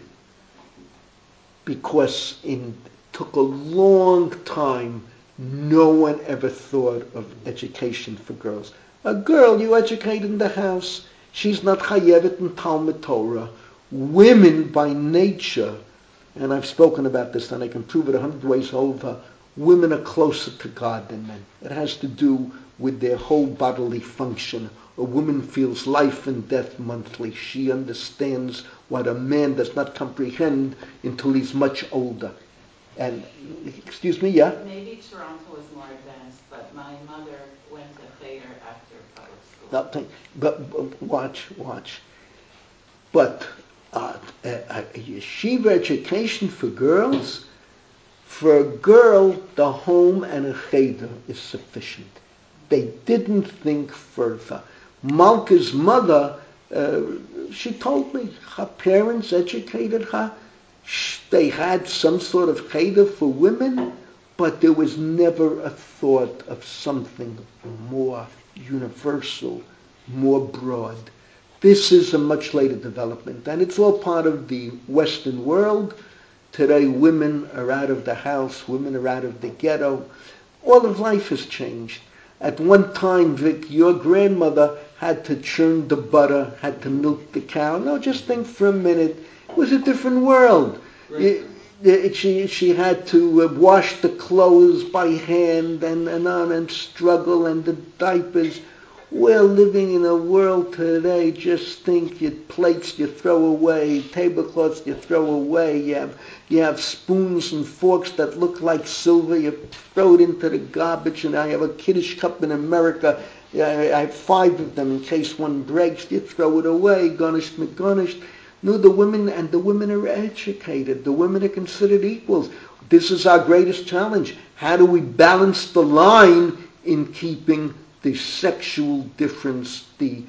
Because it took a long time, no one ever thought of education for girls. A girl you educate in the house, she's not chayevet in Talmud Torah. Women by nature, and I've spoken about this and I can prove it a hundred ways over, women are closer to God than men. It has to do with their whole bodily function. A woman feels life and death monthly. She understands what a man does not comprehend until he's much older. And, excuse me, yeah? Maybe Toronto is more advanced, but my mother went to Cheder after public school. No, think, but, but watch, watch. But uh, a, a yeshiva education for girls, for a girl, the home and a cheder is sufficient. They didn't think further. Malka's mother, uh, she told me, her parents educated her. They had some sort of cheder for women, but there was never a thought of something more universal, more broad. This is a much later development, and it's all part of the Western world. Today, women are out of the house, women are out of the ghetto. All of life has changed. At one time, Vic, your grandmother had to churn the butter, had to milk the cow. No, just think for a minute. It was a different world. It, it, she, she had to uh, wash the clothes by hand and, and on and struggle and the diapers. We're living in a world today, just think, your plates you throw away, tablecloths you throw away, you have, you have spoons and forks that look like silver, you throw it into the garbage, and I have a Kiddush cup in America, I have five of them in case one breaks, you throw it away, garnished, McGarnished. No, the women, and the women are educated, the women are considered equals. This is our greatest challenge. How do we balance the line in keeping the sexual difference, the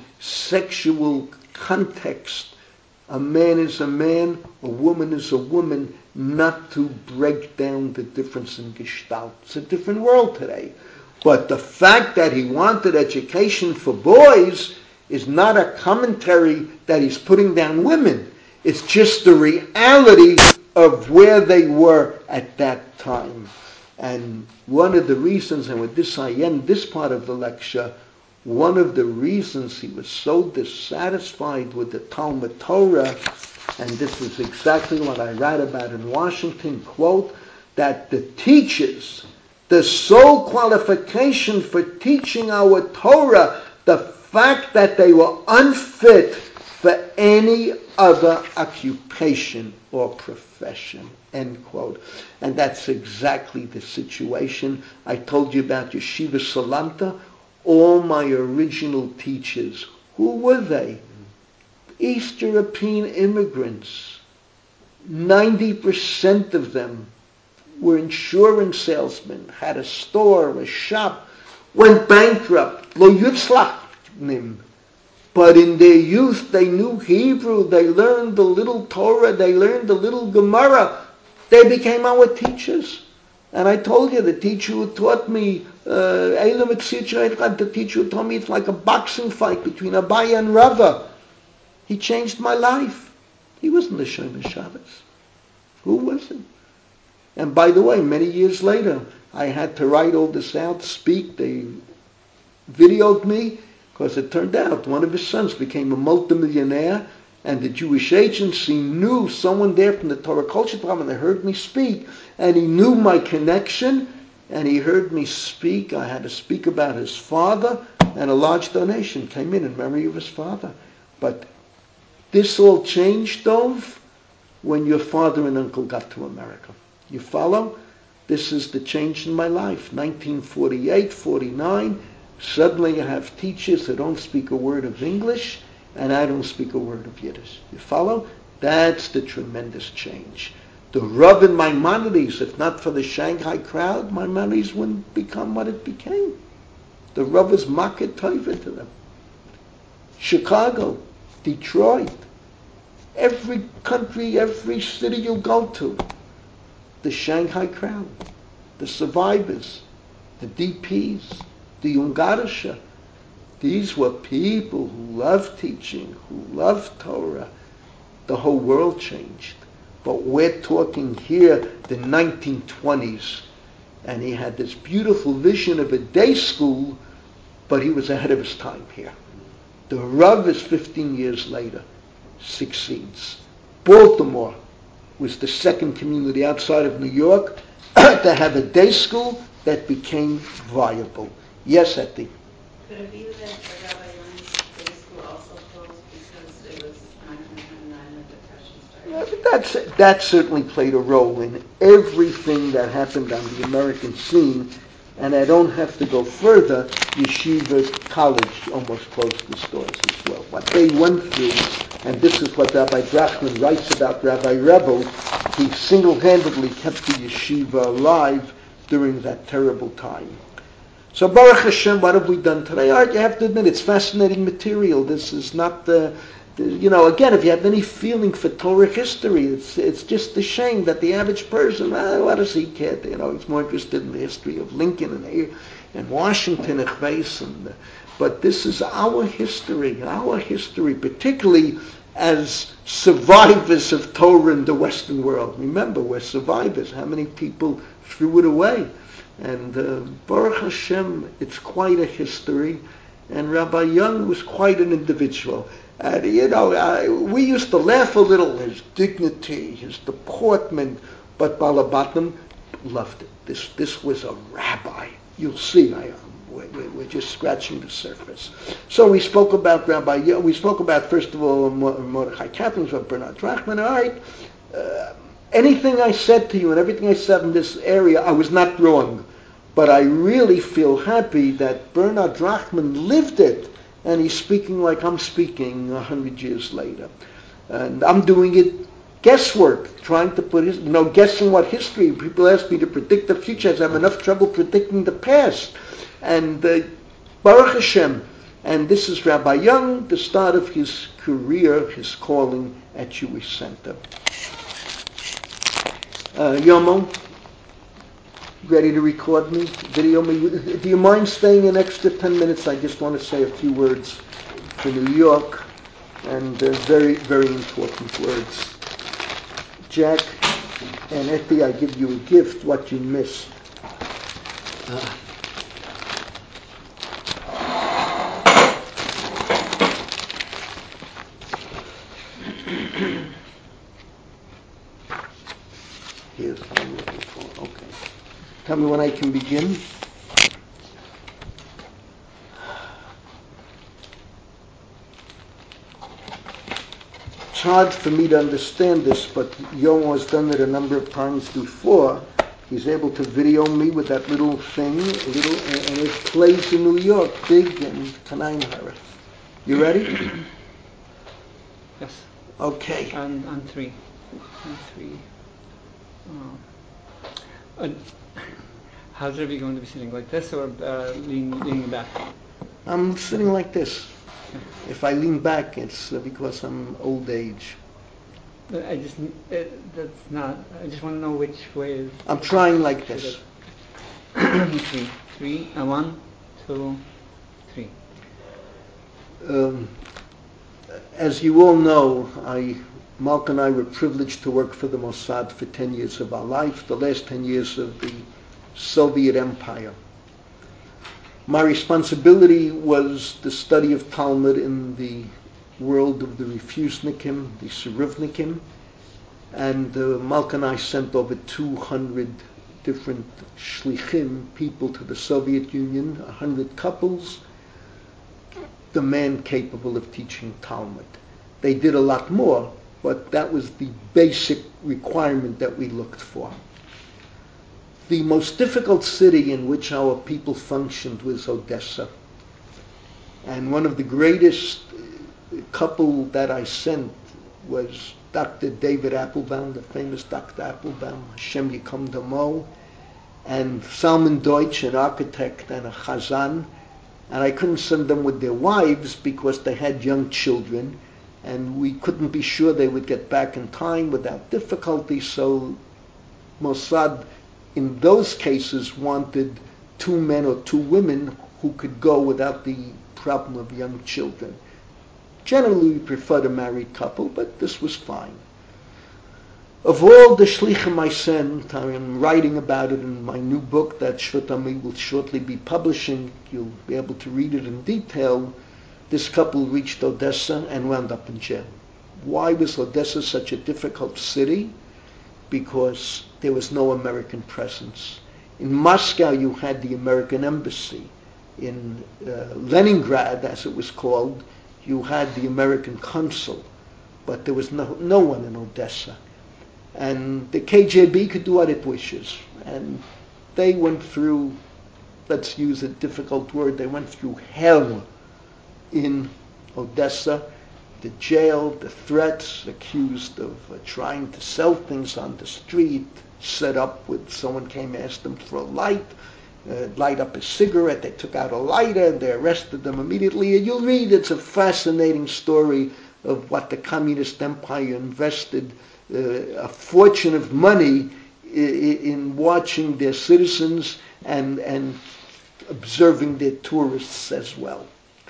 sexual context? A man is a man, a woman is a woman, not to break down the difference in Gestalt. It's a different world today. But the fact that he wanted education for boys is not a commentary that he's putting down women. It's just the reality of where they were at that time. And one of the reasons, and with this I end this part of the lecture, one of the reasons he was so dissatisfied with the Talmud Torah, and this is exactly what I write about in Washington, quote, that the teachers, the sole qualification for teaching our Torah, the fact that they were unfit for any other occupation or profession, end quote. And that's exactly the situation. I told you about Yeshiva Salanta. All my original teachers, who were they? East European immigrants. ninety percent of them were insurance salesmen, had a store, a shop, went bankrupt, lo yutzlachnim. But in their youth, they knew Hebrew, they learned the little Torah, they learned the little Gemara. They became our teachers. And I told you, the teacher who taught me, uh, the teacher who taught me it's like a boxing fight between Abaye and Rava. He changed my life. He wasn't a Shomer Shabbos. Who was he? And by the way, many years later, I had to write all this out, speak. They videoed me, because it turned out one of his sons became a multimillionaire, and the Jewish agency knew someone there from the Torah Culture Department. They heard me speak, and he knew my connection, and he heard me speak. I had to speak about his father, and a large donation came in in memory of his father. But this all changed, Dov, when your father and uncle got to America. You follow? This is the change in my life. nineteen forty-eight, forty-nine, suddenly I have teachers who don't speak a word of English, and I don't speak a word of Yiddish. You follow? That's the tremendous change. The Rav in Maimonides, if not for the Shanghai crowd, Maimonides wouldn't become what it became. The Rav was Makkah Tova to them. Chicago, Detroit, every country, every city you go to, the Shanghai crowd, the survivors, the D Ps, the Ungarische, these were people who loved teaching, who loved Torah. The whole world changed. But we're talking here the nineteen twenties, and he had this beautiful vision of a day school, but he was ahead of his time here. The Rav is fifteen years later, succeeds. Baltimore was the second community outside of New York to have a day school that became viable. Yes, Eti? Could it be that the Rabbi Young's day school also closed because it was nineteen twenty-nine and the Depression started? Yeah, but that's, that certainly played a role in everything that happened on the American scene. And I don't have to go further. Yeshiva College almost closed its doors as well. What they went through, and this is what Rabbi Drachman writes about Rabbi Rebel, he single-handedly kept the yeshiva alive during that terrible time. So Baruch Hashem, what have we done today? All right, you have to admit, it's fascinating material. This is not the, the you know, again, if you have any feeling for Torah history, it's it's just a shame that the average person, well, what does he care? You know, he's more interested in the history of Lincoln and, and Washington, and, but this is our history, our history, particularly as survivors of Torah in the Western world. Remember, we're survivors. How many people threw it away? And uh, Baruch Hashem, it's quite a history. And Rabbi Young was quite an individual. And, you know, I, we used to laugh a little, his dignity, his deportment, but Balabatim loved it. This this was a rabbi. You'll see, I, we're, we're just scratching the surface. So we spoke about Rabbi Young. We spoke about, first of all, Mordechai Kaplan, about Bernard Drachman. All right. Uh, anything I said to you and everything I said in this area, I was not wrong. But I really feel happy that Bernard Drachman lived it, and he's speaking like I'm speaking a hundred years later. And I'm doing it guesswork, trying to put his, you know, guessing what history. People ask me to predict the future. I have enough trouble predicting the past. And uh, Baruch Hashem. And this is Rabbi Young, the start of his career, his calling at Jewish Center. Uh, Yomo, ready to record me, video me? Do you mind staying an extra ten minutes? I just want to say a few words for New York, and uh, very, very important words. Jack and Eti, I give you a gift, what you missed. Uh, Here's what I'm looking for. Okay. Tell me when I can begin. It's hard for me to understand this, but Yomo has done it a number of times before. He's able to video me with that little thing, a little, and it plays in New York, big and Kanai Harris. You ready? Yes. Okay. On on three. Two, three. Uh, uh, how's Rabbi going to be sitting? Like this or uh, leaning, leaning back? I'm sitting like this. If I lean back, it's because I'm old age. I just, it, that's not, I just want to know which way is... I'm trying like this. three, three, uh, one, two, three. Um, as you all know, I, Mark and I were privileged to work for the Mossad for ten years of our life, the last ten years of the Soviet Empire. My responsibility was the study of Talmud in the world of the Refusnikim, the Suruvnikim, and uh, Malka and I sent over two hundred different shlichim, people to the Soviet Union, one hundred couples, the man capable of teaching Talmud. They did a lot more, but that was the basic requirement that we looked for. The most difficult city in which our people functioned was Odessa. And one of the greatest couple that I sent was Doctor David Applebaum, the famous Doctor Applebaum, Hashem Yikom Damo, and Salman Deutsch, an architect and a chazan. And I couldn't send them with their wives because they had young children, and we couldn't be sure they would get back in time without difficulty, so Mossad in those cases wanted two men or two women who could go without the problem of young children. Generally, we preferred a married couple, but this was fine. Of all the shlichim I sent, I am writing about it in my new book that Shvut Ami will shortly be publishing. You'll be able to read it in detail. This couple reached Odessa and wound up in jail. Why was Odessa such a difficult city? Because there was no American presence. In Moscow, you had the American embassy. In uh, Leningrad, as it was called, you had the American consul, but there was no, no one in Odessa. And the K G B could do what it wishes. And they went through, let's use a difficult word, they went through hell in Odessa. The jail, the threats, accused of uh, trying to sell things on the street, set up with someone came asked them for a light, uh, light up a cigarette, they took out a lighter, they arrested them immediately. And you'll read, it's a fascinating story of what the communist empire invested uh, a fortune of money in, in watching their citizens and, and observing their tourists as well.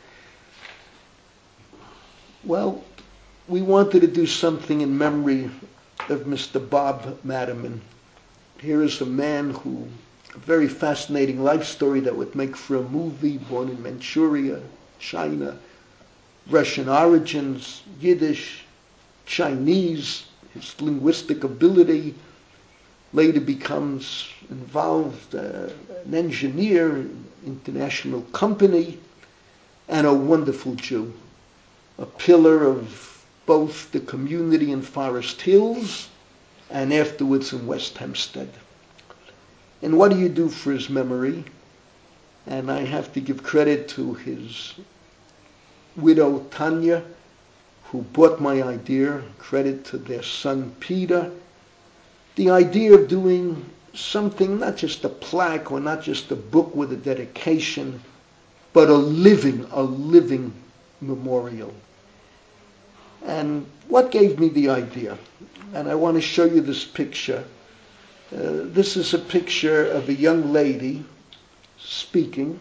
Well, we wanted to do something in memory of Mister Bob Madaman. Here is a man who, a very fascinating life story that would make for a movie, born in Manchuria, China, Russian origins, Yiddish, Chinese, his linguistic ability, later becomes involved, uh, an engineer in an international company, and a wonderful Jew. A pillar of both the community in Forest Hills and afterwards in West Hempstead. And what do you do for his memory? And I have to give credit to his widow Tanya, who bought my idea, credit to their son Peter. The idea of doing something, not just a plaque or not just a book with a dedication, but a living, a living memorial. And what gave me the idea? And I want to show you this picture. Uh, this is a picture of a young lady speaking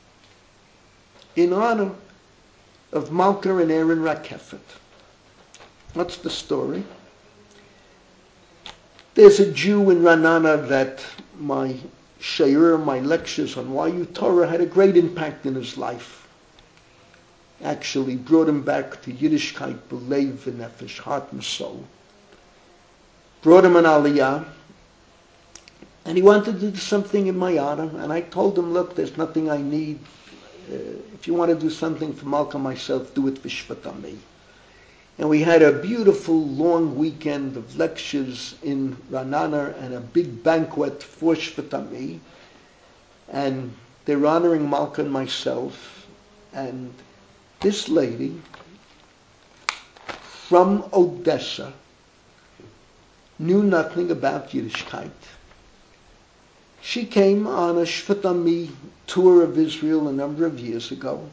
in honor of Malka and Aaron Rakefet. What's the story? There's a Jew in Ra'anana that my shiur, my lectures on Y U Torah had a great impact in his life. Actually brought him back to Yiddishkeit, belev v'nefesh, heart and soul. Brought him an aliyah, and he wanted to do something in my honor, and I told him, look, there's nothing I need. Uh, if you want to do something for Malka myself, do it for Shvut Ami. And we had a beautiful long weekend of lectures in Ra'anana and a big banquet for Shvut Ami. And they're honoring Malka and myself, and this lady from Odessa knew nothing about Yiddishkeit. She came on a Shvat Ami tour of Israel a number of years ago.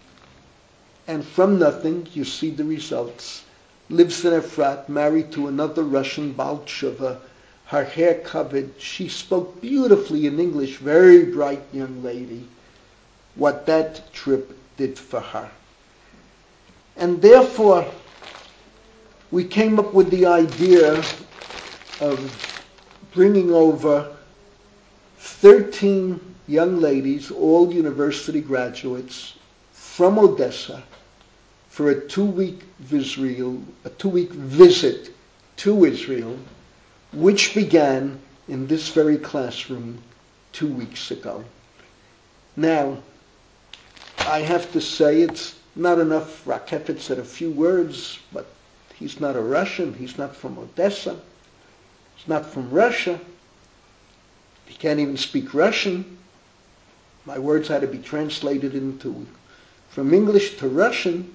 And from nothing, you see the results. Lives in Efrat, married to another Russian Baal Tshuva. Her hair covered. She spoke beautifully in English, very bright young lady. What that trip did for her. And therefore, we came up with the idea of bringing over thirteen young ladies, all university graduates, from Odessa for a two-week Israel, a two-week visit to Israel, which began in this very classroom two weeks ago. Now, I have to say it's not enough. Rakefet said a few words, but he's not a Russian. He's not from Odessa. He's not from Russia. He can't even speak Russian. My words had to be translated into from English to Russian.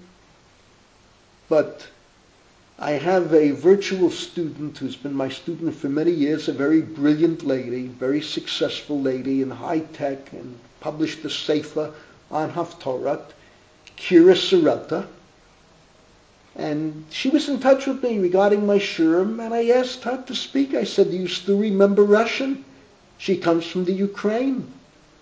But I have a virtual student who's been my student for many years, a very brilliant lady, very successful lady in high tech, and published a sefer on Haftorah, Kira Sarata. And she was in touch with me regarding my shurim, and I asked her to speak. I said, do you still remember Russian? She comes from the Ukraine.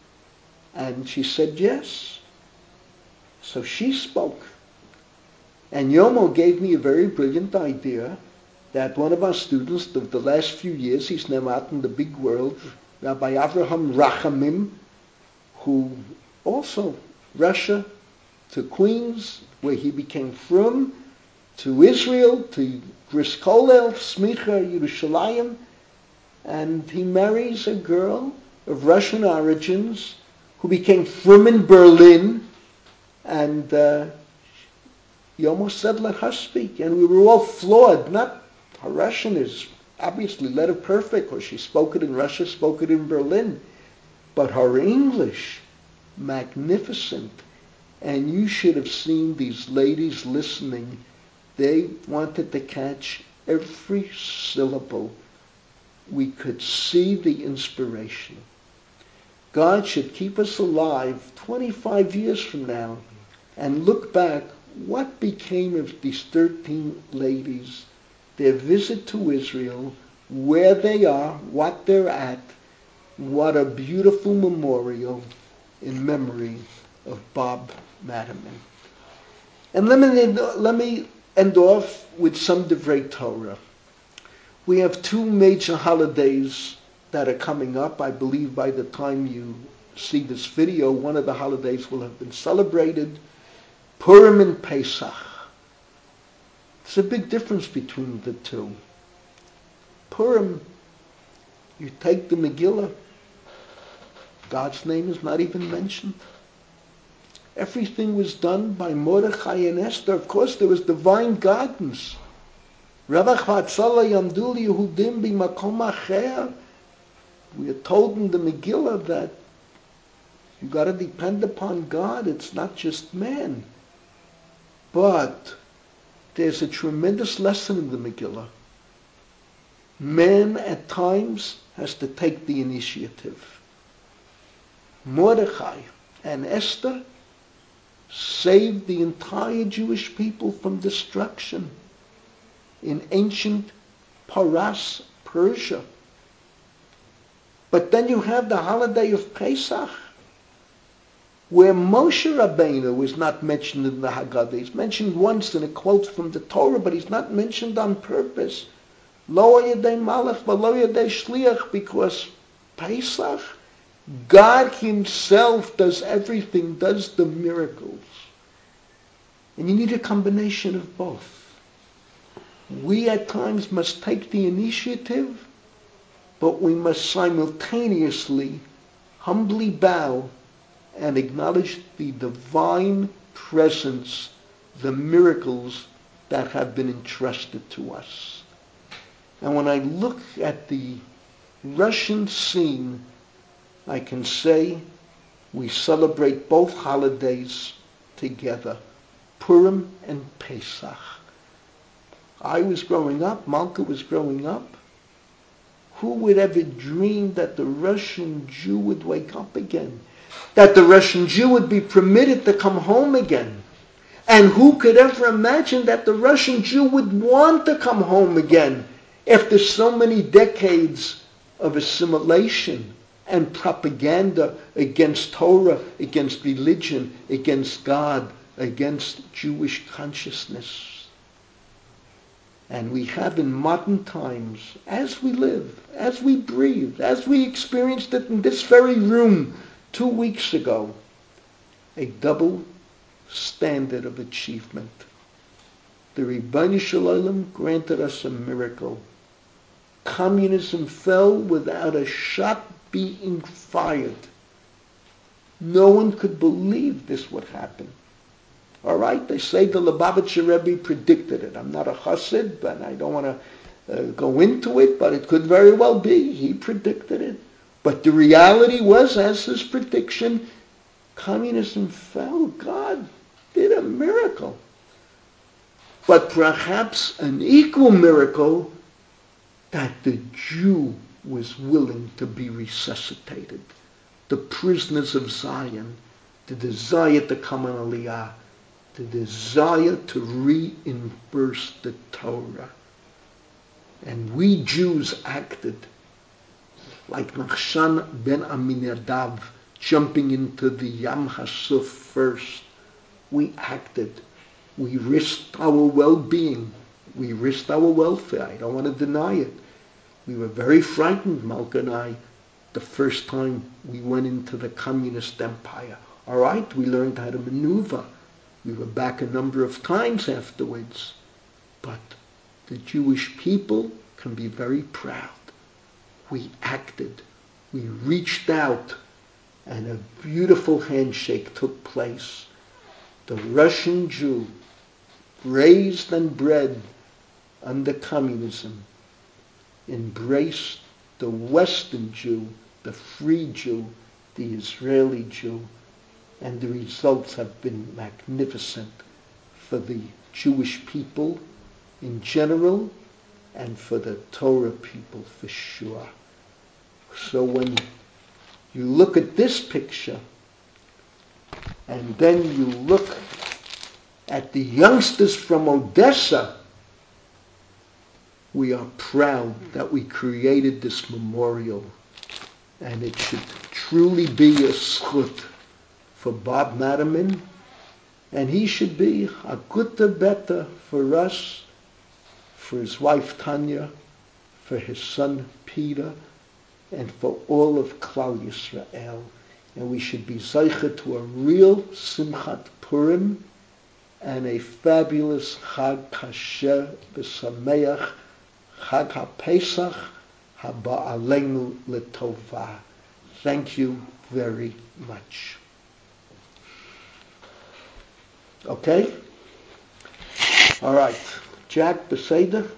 And she said yes. So she spoke. And Yomo gave me a very brilliant idea that one of our students of the last few years, he's now out in the big world, Rabbi Avraham Rachamim, who also Russia to Queens, where he became frum, to Israel, to Bris Kolel, Smicha, Yerushalayim, and he marries a girl of Russian origins who became frum in Berlin, and uh, he almost said, let her speak. And we were all flawed. Not her Russian is obviously letter perfect, or she spoke it in Russia, spoke it in Berlin. But her English, magnificent. And you should have seen these ladies listening. They wanted to catch every syllable. We could see the inspiration. God should keep us alive twenty-five years from now and look back. What became of these thirteen ladies, their visit to Israel, where they are, what they're at, what a beautiful memorial in memory of Bob Matterman. And let me, let me end off with some Divrei Torah. We have two major holidays that are coming up. I believe by the time you see this video, one of the holidays will have been celebrated. Purim and Pesach. There's a big difference between the two. Purim, you take the Megillah, God's name is not even mentioned. Everything was done by Mordechai and Esther. Of course, there was divine guidance. We are told in the Megillah that you got to depend upon God. It's not just man. But there's a tremendous lesson in the Megillah. Man at times has to take the initiative. Mordechai and Esther saved the entire Jewish people from destruction in ancient Paras, Persia. But then you have the holiday of Pesach, where Moshe Rabbeinu was not mentioned in the Haggadah. He's mentioned once in a quote from the Torah, but he's not mentioned on purpose. Lo yedei malach v'lo yedei shliach, because Pesach, God himself does everything, does the miracles. And you need a combination of both. We at times must take the initiative, but we must simultaneously humbly bow and acknowledge the divine presence, the miracles that have been entrusted to us. And when I look at the Russian scene, I can say we celebrate both holidays together, Purim and Pesach. I was growing up, Malka was growing up, Who would ever dream that the Russian Jew would wake up again? That the Russian Jew would be permitted to come home again? And who could ever imagine that the Russian Jew would want to come home again after so many decades of assimilation and propaganda against Torah, against religion, against God, against Jewish consciousness? And we have in modern times, as we live, as we breathe, as we experienced it in this very room two weeks ago, a double standard of achievement. The Ribono Shel Olam granted us a miracle. Communism fell without a shot being fired. No one could believe this would happen. All right, they say the Lubavitcher Rebbe predicted it. I'm not a chassid, but I don't want to uh, go into it, but it could very well be. He predicted it. But the reality was, as his prediction, communism fell. God did a miracle. But perhaps an equal miracle, that the Jew was willing to be resuscitated. The prisoners of Zion, the desire to come on Aliyah, the desire to reimburse the Torah. And we Jews acted like Nachshan ben Aminadav, jumping into the Yam HaSuf first. We acted. We risked our well-being. We risked our welfare. I don't want to deny it. We were very frightened, Malka and I, the first time we went into the communist empire. All right, we learned how to maneuver. We were back a number of times afterwards. But the Jewish people can be very proud. We acted. We reached out, and a beautiful handshake took place. The Russian Jew, raised and bred under communism, embraced the Western Jew, the free Jew, the Israeli Jew, and the results have been magnificent for the Jewish people in general and for the Torah people for sure. So when you look at this picture and then you look at the youngsters from Odessa, we are proud that we created this memorial, and it should truly be a zchut for Bob Matterman, and he should be a guta beta for us, for his wife Tanya, for his son Peter, and for all of Klal Yisrael. And we should be zeicha to a real Simchat Purim and a fabulous Chag Kasher B'Sameach, Chag HaPesach Haba Aleinu L'Tova. Thank you very much. Okay? All right. Jack, Beseda?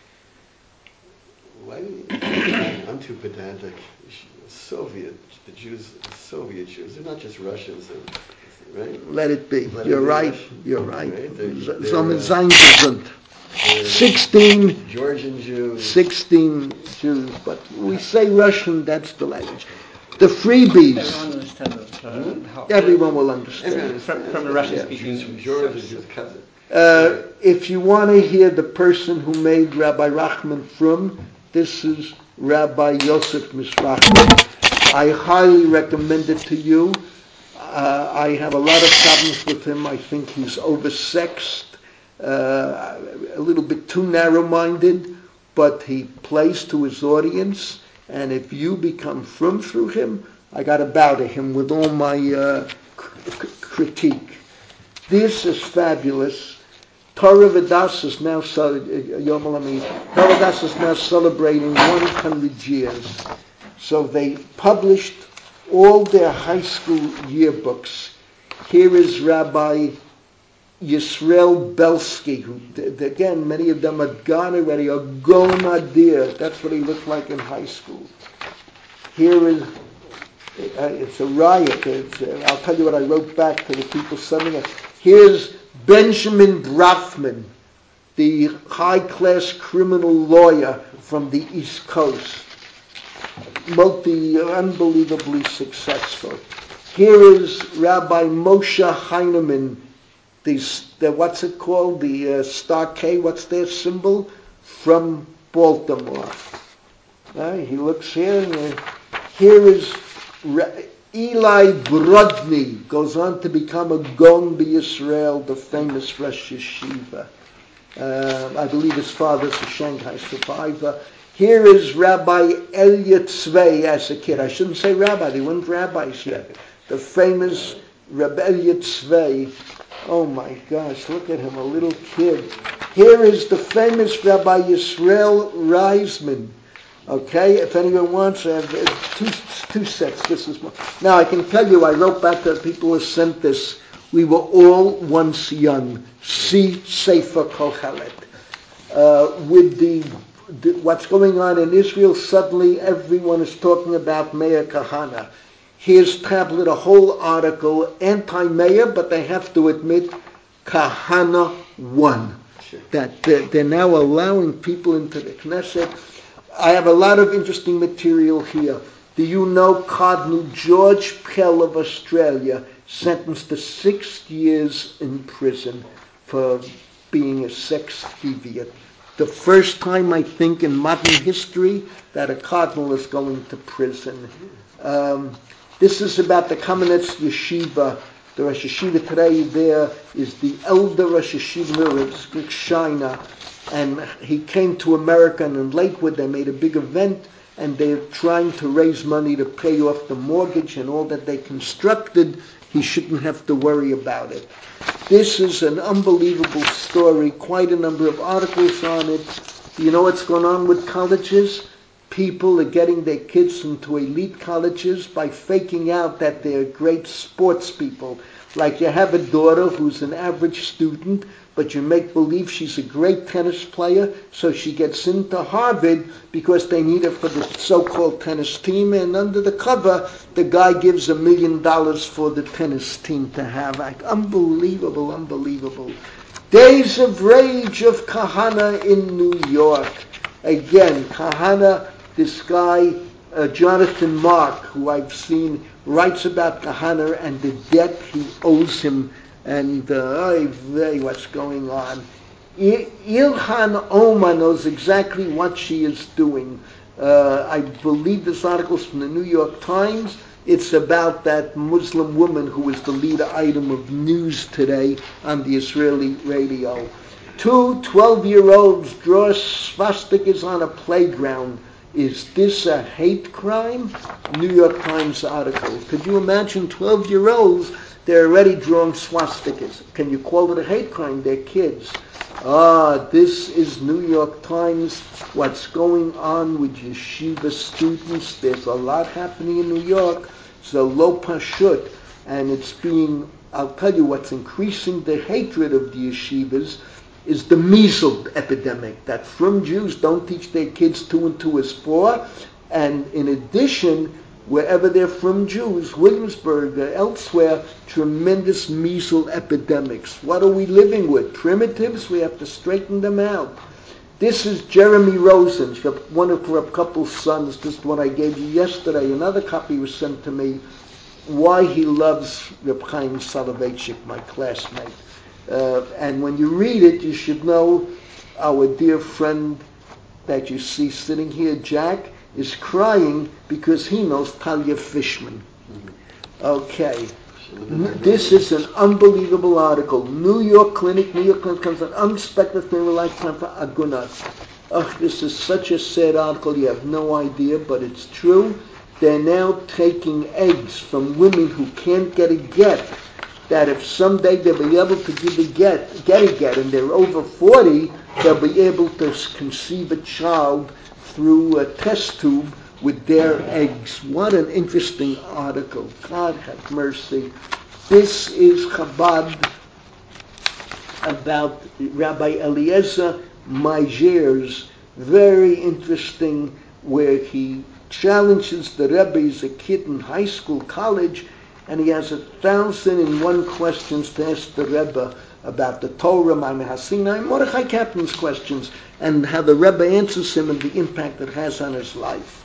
Why do you, I'm too pedantic. Soviet, the Jews, Soviet Jews, they're not just Russians, right? Let it be. Let You're it be right. Russian. You're right. Right? They're- they're, Sommen uh, sein gesund. Sixteen, Georgian Jews. sixteen Jews, but we say Russian, that's the language. The freebies, Everyone understands uh, how. everyone will understand. Everyone From, understands. from a Russian Yeah, speaking. Jews from Georgia, Jews cousin. Uh, if you want to hear the person who made Rabbi Rachman Frum, this is Rabbi Yosef Mizrahi. I highly recommend it to you. Uh, I have a lot of problems with him. I think he's oversexed, uh, a little bit too narrow-minded, but he plays to his audience. And if you become frum through him, I got to bow to him with all my uh, c- critique. This is fabulous. Torah Vodaas is now Yom Halamid. Torah Vodaas is now celebrating one hundred years. So they published all their high school yearbooks. Here is Rabbi Yisrael Belsky, who, again, many of them are gone already, a Gaon Adir. That's what he looked like in high school. Here is, uh, it's a riot. It's, uh, I'll tell you what I wrote back to the people sending it. Here's Benjamin Brafman, the high-class criminal lawyer from the East Coast. multi, unbelievably successful. Here is Rabbi Moshe Heinemann, the, the what's it called, the uh, star K, what's their symbol? From Baltimore. Uh, he looks here, and uh, here is Re- Eli Brodny, goes on to become a Gaon B'Yisrael, the famous Rosh Yeshiva. Uh, I believe his father's a Shanghai survivor. Here is Rabbi Elliot Tzvei as a kid. I shouldn't say rabbi, they weren't rabbis yet. The famous Rabbi Elliot Tzvei. Oh my gosh, look at him, a little kid. Here is the famous Rabbi Yisrael Reisman. Okay, if anyone wants, I have two, two sets. This is one. Now I can tell you, I wrote back to the people who sent this. We were all once young. See Sefer Kohelet. Uh, with the, the what's going on in Israel, suddenly everyone is talking about Meir Kahana. Here's tablet, a whole article, anti-Meir, but they have to admit Kahana won. Sure. That they're, they're now allowing people into the Knesset. I have a lot of interesting material here. Do you know Cardinal George Pell of Australia sentenced to six years in prison for being a sex deviant? The first time, I think, in modern history that a cardinal is going to prison. Um, this is about the Kamenetz Yeshiva. The Rosh Yeshiva today there is the elder Rosh Yeshiva of China. And he came to America, and in Lakewood they made a big event, and they're trying to raise money to pay off the mortgage and all that they constructed. He shouldn't have to worry about it. This is an unbelievable story, quite a number of articles on it. You know what's going on with colleges? People are getting their kids into elite colleges by faking out that they're great sports people. Like you have a daughter who's an average student, but you make believe she's a great tennis player, so she gets into Harvard because they need her for the so-called tennis team, and under the cover, the guy gives a million dollars for the tennis team to have. Like, unbelievable, unbelievable. Days of Rage of Kahana in New York. Again, Kahana, this guy, uh, Jonathan Mark, who I've seen, writes about Kahana and the debt he owes him, and uh, what's going on. Ilhan Omar knows exactly what she is doing. Uh, I believe this article is from the New York Times. It's about that Muslim woman who was the lead item of news today on the Israeli radio. Two twelve-year-olds draw swastikas on a playground. Is this a hate crime? New York Times article. Could you imagine twelve-year-olds? They're already drawing swastikas. Can you call it a hate crime? They're kids. Ah, this is New York Times. What's going on with yeshiva students? There's a lot happening in New York. It's a lo pashut, and it's being, I'll tell you what's increasing the hatred of the yeshivas is the measles epidemic, that from Jews don't teach their kids two and two is four, and in addition, wherever they're from Jews, Williamsburg or elsewhere, tremendous measles epidemics. What are we living with? Primitives? We have to straighten them out. This is Jeremy Rosen, one of her couple's sons. This is what I gave you yesterday. Another copy was sent to me. Why he loves Reb Chaim Soloveitchik, my classmate. Uh, and when you read it, you should know our dear friend that you see sitting here, Jack, is crying because he knows Talia Fishman. Mm-hmm. Okay. This is an unbelievable article. New York Clinic, New York Clinic comes an unexpected thing of lifetime for Agunat. Oh, this is such a sad article, you have no idea, but it's true. They're now taking eggs from women who can't get a get, that if someday they'll be able to give a get, get a get, and they're over forty, they'll be able to conceive a child through a test tube with their eggs. What an interesting article. God have mercy. This is Chabad about Rabbi Eliezer Meijers. Very interesting, where he challenges the Rebbe. He's a kid in high school, college, and he has a thousand and one questions to ask the Rebbe about the Torah, Ma'ameh HaSinai, Mordechai Kaplan's questions, and how the Rebbe answers him and the impact it has on his life.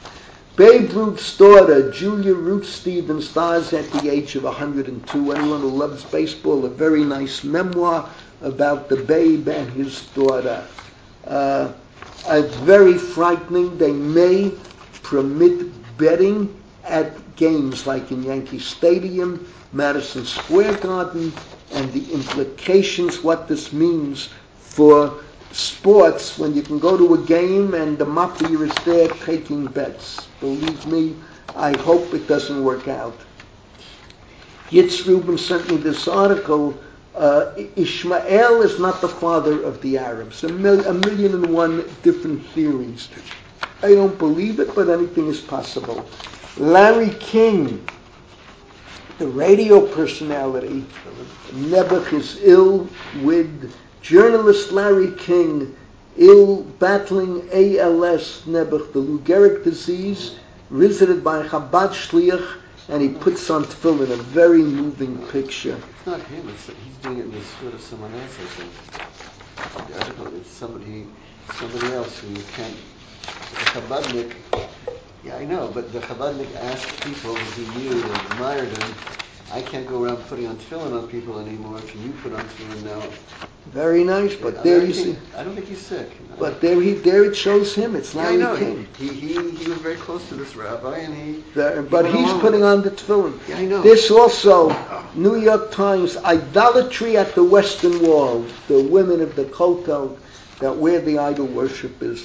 Babe Ruth's daughter, Julia Ruth Stevens, dies at the age of one hundred two. Anyone who loves baseball, a very nice memoir about the Babe and his daughter. Uh, it's very frightening. They may permit betting at games like in Yankee Stadium, Madison Square Garden, and the implications, what this means for sports when you can go to a game and the mafia is there taking bets. Believe me, I hope it doesn't work out. Yitz Rubin sent me this article. Uh, Ishmael is not the father of the Arabs. A, mil- a million and one different theories. I don't believe it, but anything is possible. Larry King, the radio personality, Nebuch is ill with journalist Larry King, ill battling A L S, Nebuch, the Lou Gehrig disease, visited by Chabad Shliach, and he puts on tefillin, a very moving picture. It's not him, it's, he's doing it in the spirit of someone else, I think. The article, it's somebody, somebody else who you can't, the Chabadnik, yeah, I know, but the Chabadnik asked people who knew and admired him, I can't go around putting on tefillin on people anymore. Can you put on tefillin now? Very nice, but yeah, there you see. I don't think he's sick. But there he, there it shows him. It's yeah, Larry I know. King. He, he he was very close to this rabbi, and he. The, he but he's putting on the tefillin. Yeah, I know. This also, New York Times, idolatry at the Western Wall. The women of the Kotel, that where the idol worship is.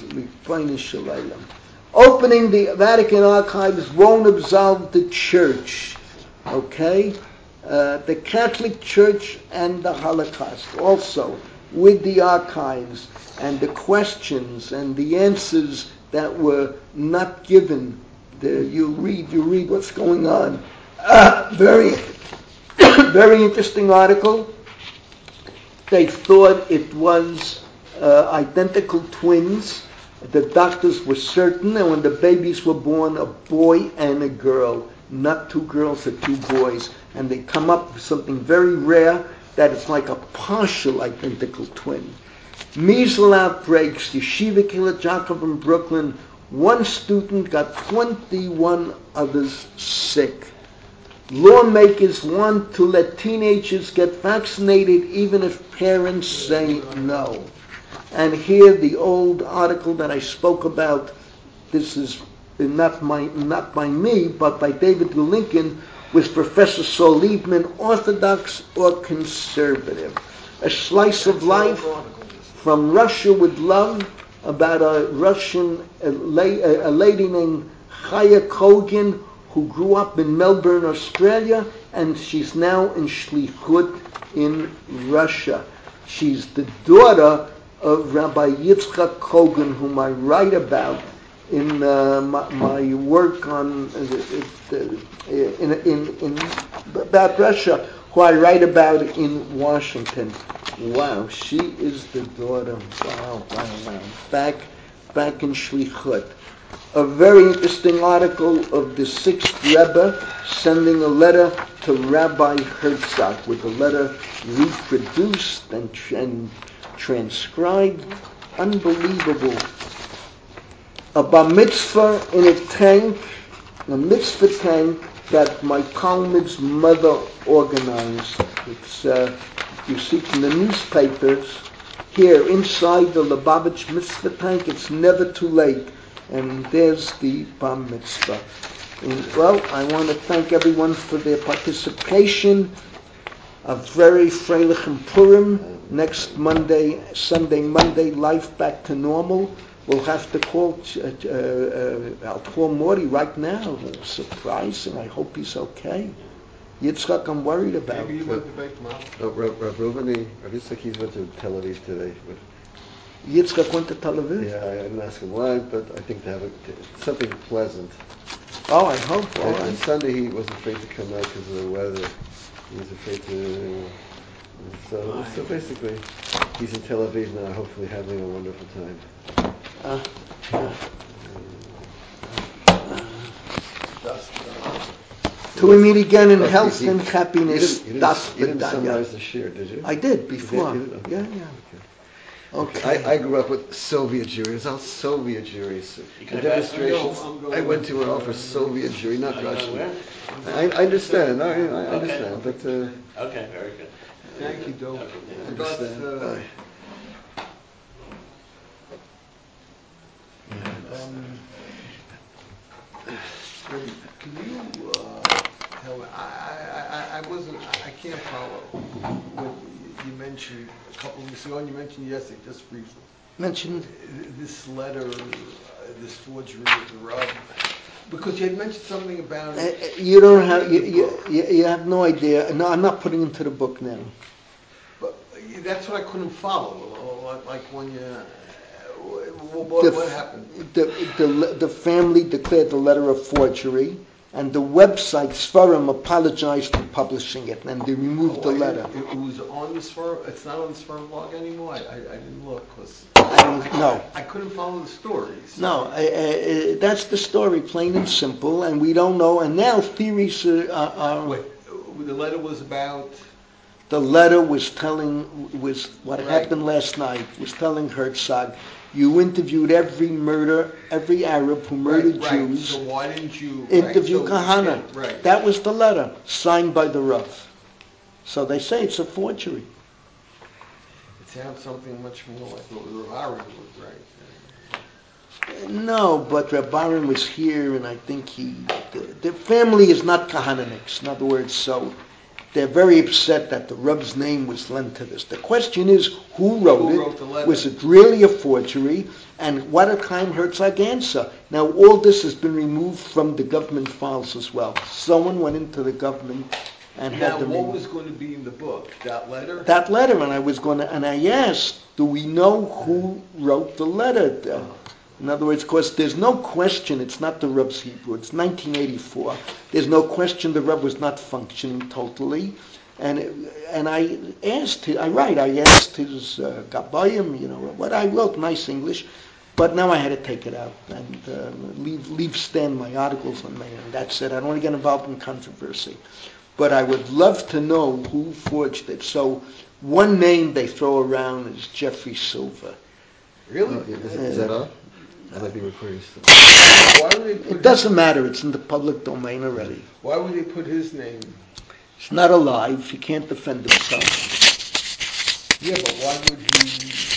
Opening the Vatican archives won't absolve the church. Okay? Uh, the Catholic Church and the Holocaust also with the archives and the questions and the answers that were not given. The, you read, you read what's going on. Uh, very, very interesting article. They thought it was uh, identical twins. The doctors were certain, and when the babies were born, a boy and a girl, not two girls or two boys. And they come up with something very rare that is like a partial identical twin. Measles outbreaks, Yeshiva Kilat Jacob in Brooklyn. One student got twenty-one others sick. Lawmakers want to let teenagers get vaccinated even if parents say no. And here the old article that I spoke about, this is not my, not by me, but by David Lincoln, with Professor Saul Liebman, Orthodox or Conservative. A slice of life from Russia with love about a Russian, a, la- a lady named Chaya Kogan, who grew up in Melbourne, Australia, and she's now in Shlichut in Russia. She's the daughter of Rabbi Yitzchak Kogan, whom I write about in uh, my, my work on uh, in, in, in about Russia, who I write about in Washington. Wow, she is the daughter. Wow, wow, wow. Back, back in Shlichut. A very interesting article of the sixth Rebbe sending a letter to Rabbi Herzog, with the letter reproduced and, and transcribed. Unbelievable. A bar mitzvah in a tank, a mitzvah tank that my Talmud's mother organized. It's, uh, you see from the newspapers, here inside the Lubavitch mitzvah tank, it's never too late. And there's the bar mitzvah. And, well, I want to thank everyone for their participation. A very freilich and Purim. Next Monday, Sunday, Monday, life back to normal. We'll have to call, uh, uh, I'll call Morty right now. Surprising. I hope he's okay. Yitzchak, I'm worried about. Maybe he went to Beit Mal. Oh, Rav Reuven, Rav Yitzchak, he went to Tel Aviv today. But Yitzchak went to Tel Aviv? yeah, I didn't ask him why, but I think to have a, something pleasant. Oh, I hope. And, All and right. Sunday he was afraid to come out because of the weather. He was afraid to... So, so basically, he's in Tel Aviv now, hopefully having a wonderful time. Uh, uh, Till we meet again in Oh, health you- and you happiness. didn't, you Das didn't, you didn't Vidanya. summarize the shir, did you? I did before. You did? You did? Okay. Yeah, yeah. Okay. I, I grew up with Soviet Jewry. It's all Soviet Jewry. So You the can pass- demonstrations, I'm going I went to with, were all for uh, Soviet Jewry, not Are you Russian. aware? I, I understand. I, I Okay. understand, but uh, Okay, very good. Thank you, Doe. Okay, I thank But, understand. uh, Uh, Um, Can you uh, tell me, I, I, I- I wasn't, I I can't follow what you mentioned a couple of weeks ago, and you mentioned yesterday, just briefly. Mentioned. This letter, uh, this forgery of the Rub, because you had mentioned something about Uh, it. uh, you don't have, you, in the you, book. you you have no idea. No, I'm not putting into the book now. But uh, that's what I couldn't follow, like- like when you, uh, what, what, The what f- happened? The, the, the family declared the letter a forgery, and the website Sfarim apologized for publishing it, and they removed the Oh, I letter. didn't- It was on the Sperm, it's not on the Sperm blog anymore? I, I I didn't look, 'cause I don't know. I couldn't follow the stories. No, I, I, that's the story, plain and simple, and we don't know. And now theories uh, are. Wait, the letter was about, The letter was telling, was what Right. happened last night, was telling Herzog, you interviewed every murder, every Arab who murdered right, right, Jews, so why didn't you? right, interview so- Kahana. yeah, Right. That was the letter, signed by the Rav. So they say it's a forgery. It sounds something much more like what Rivara would write. No, but Reb Baron was here, and I think he, the, the family is not Kahananics, in other words, so they're very upset that the Reb's name was lent to this. The question is, who wrote Who it? wrote the letter? Was it really a forgery? And what a Chaim Herzog answer. Now, all this has been removed from the government files as well. Someone went into the government and Now, had them what removed. was going to be in the book? That letter? That letter, and I was going to, and I asked, do we know who wrote the letter? Uh, In other words, of course, there's no question it's not the Reb's Hebrew. It's nineteen eighty-four. There's no question the Reb was not functioning totally. And and I asked, I write, I asked his uh, Gabayim, you know, what I wrote, nice English, but now I had to take it out and uh, leave leave stand my articles on there, and that's it. I don't want to get involved in controversy. But I would love to know who forged it. So one name they throw around is Jeffrey Silver. Really? Oh, is, is that all? I might be recording still. Why would they put It doesn't matter. It's in the public domain already. Why would they put his name? He's not alive. He can't defend himself. Yeah, but why would he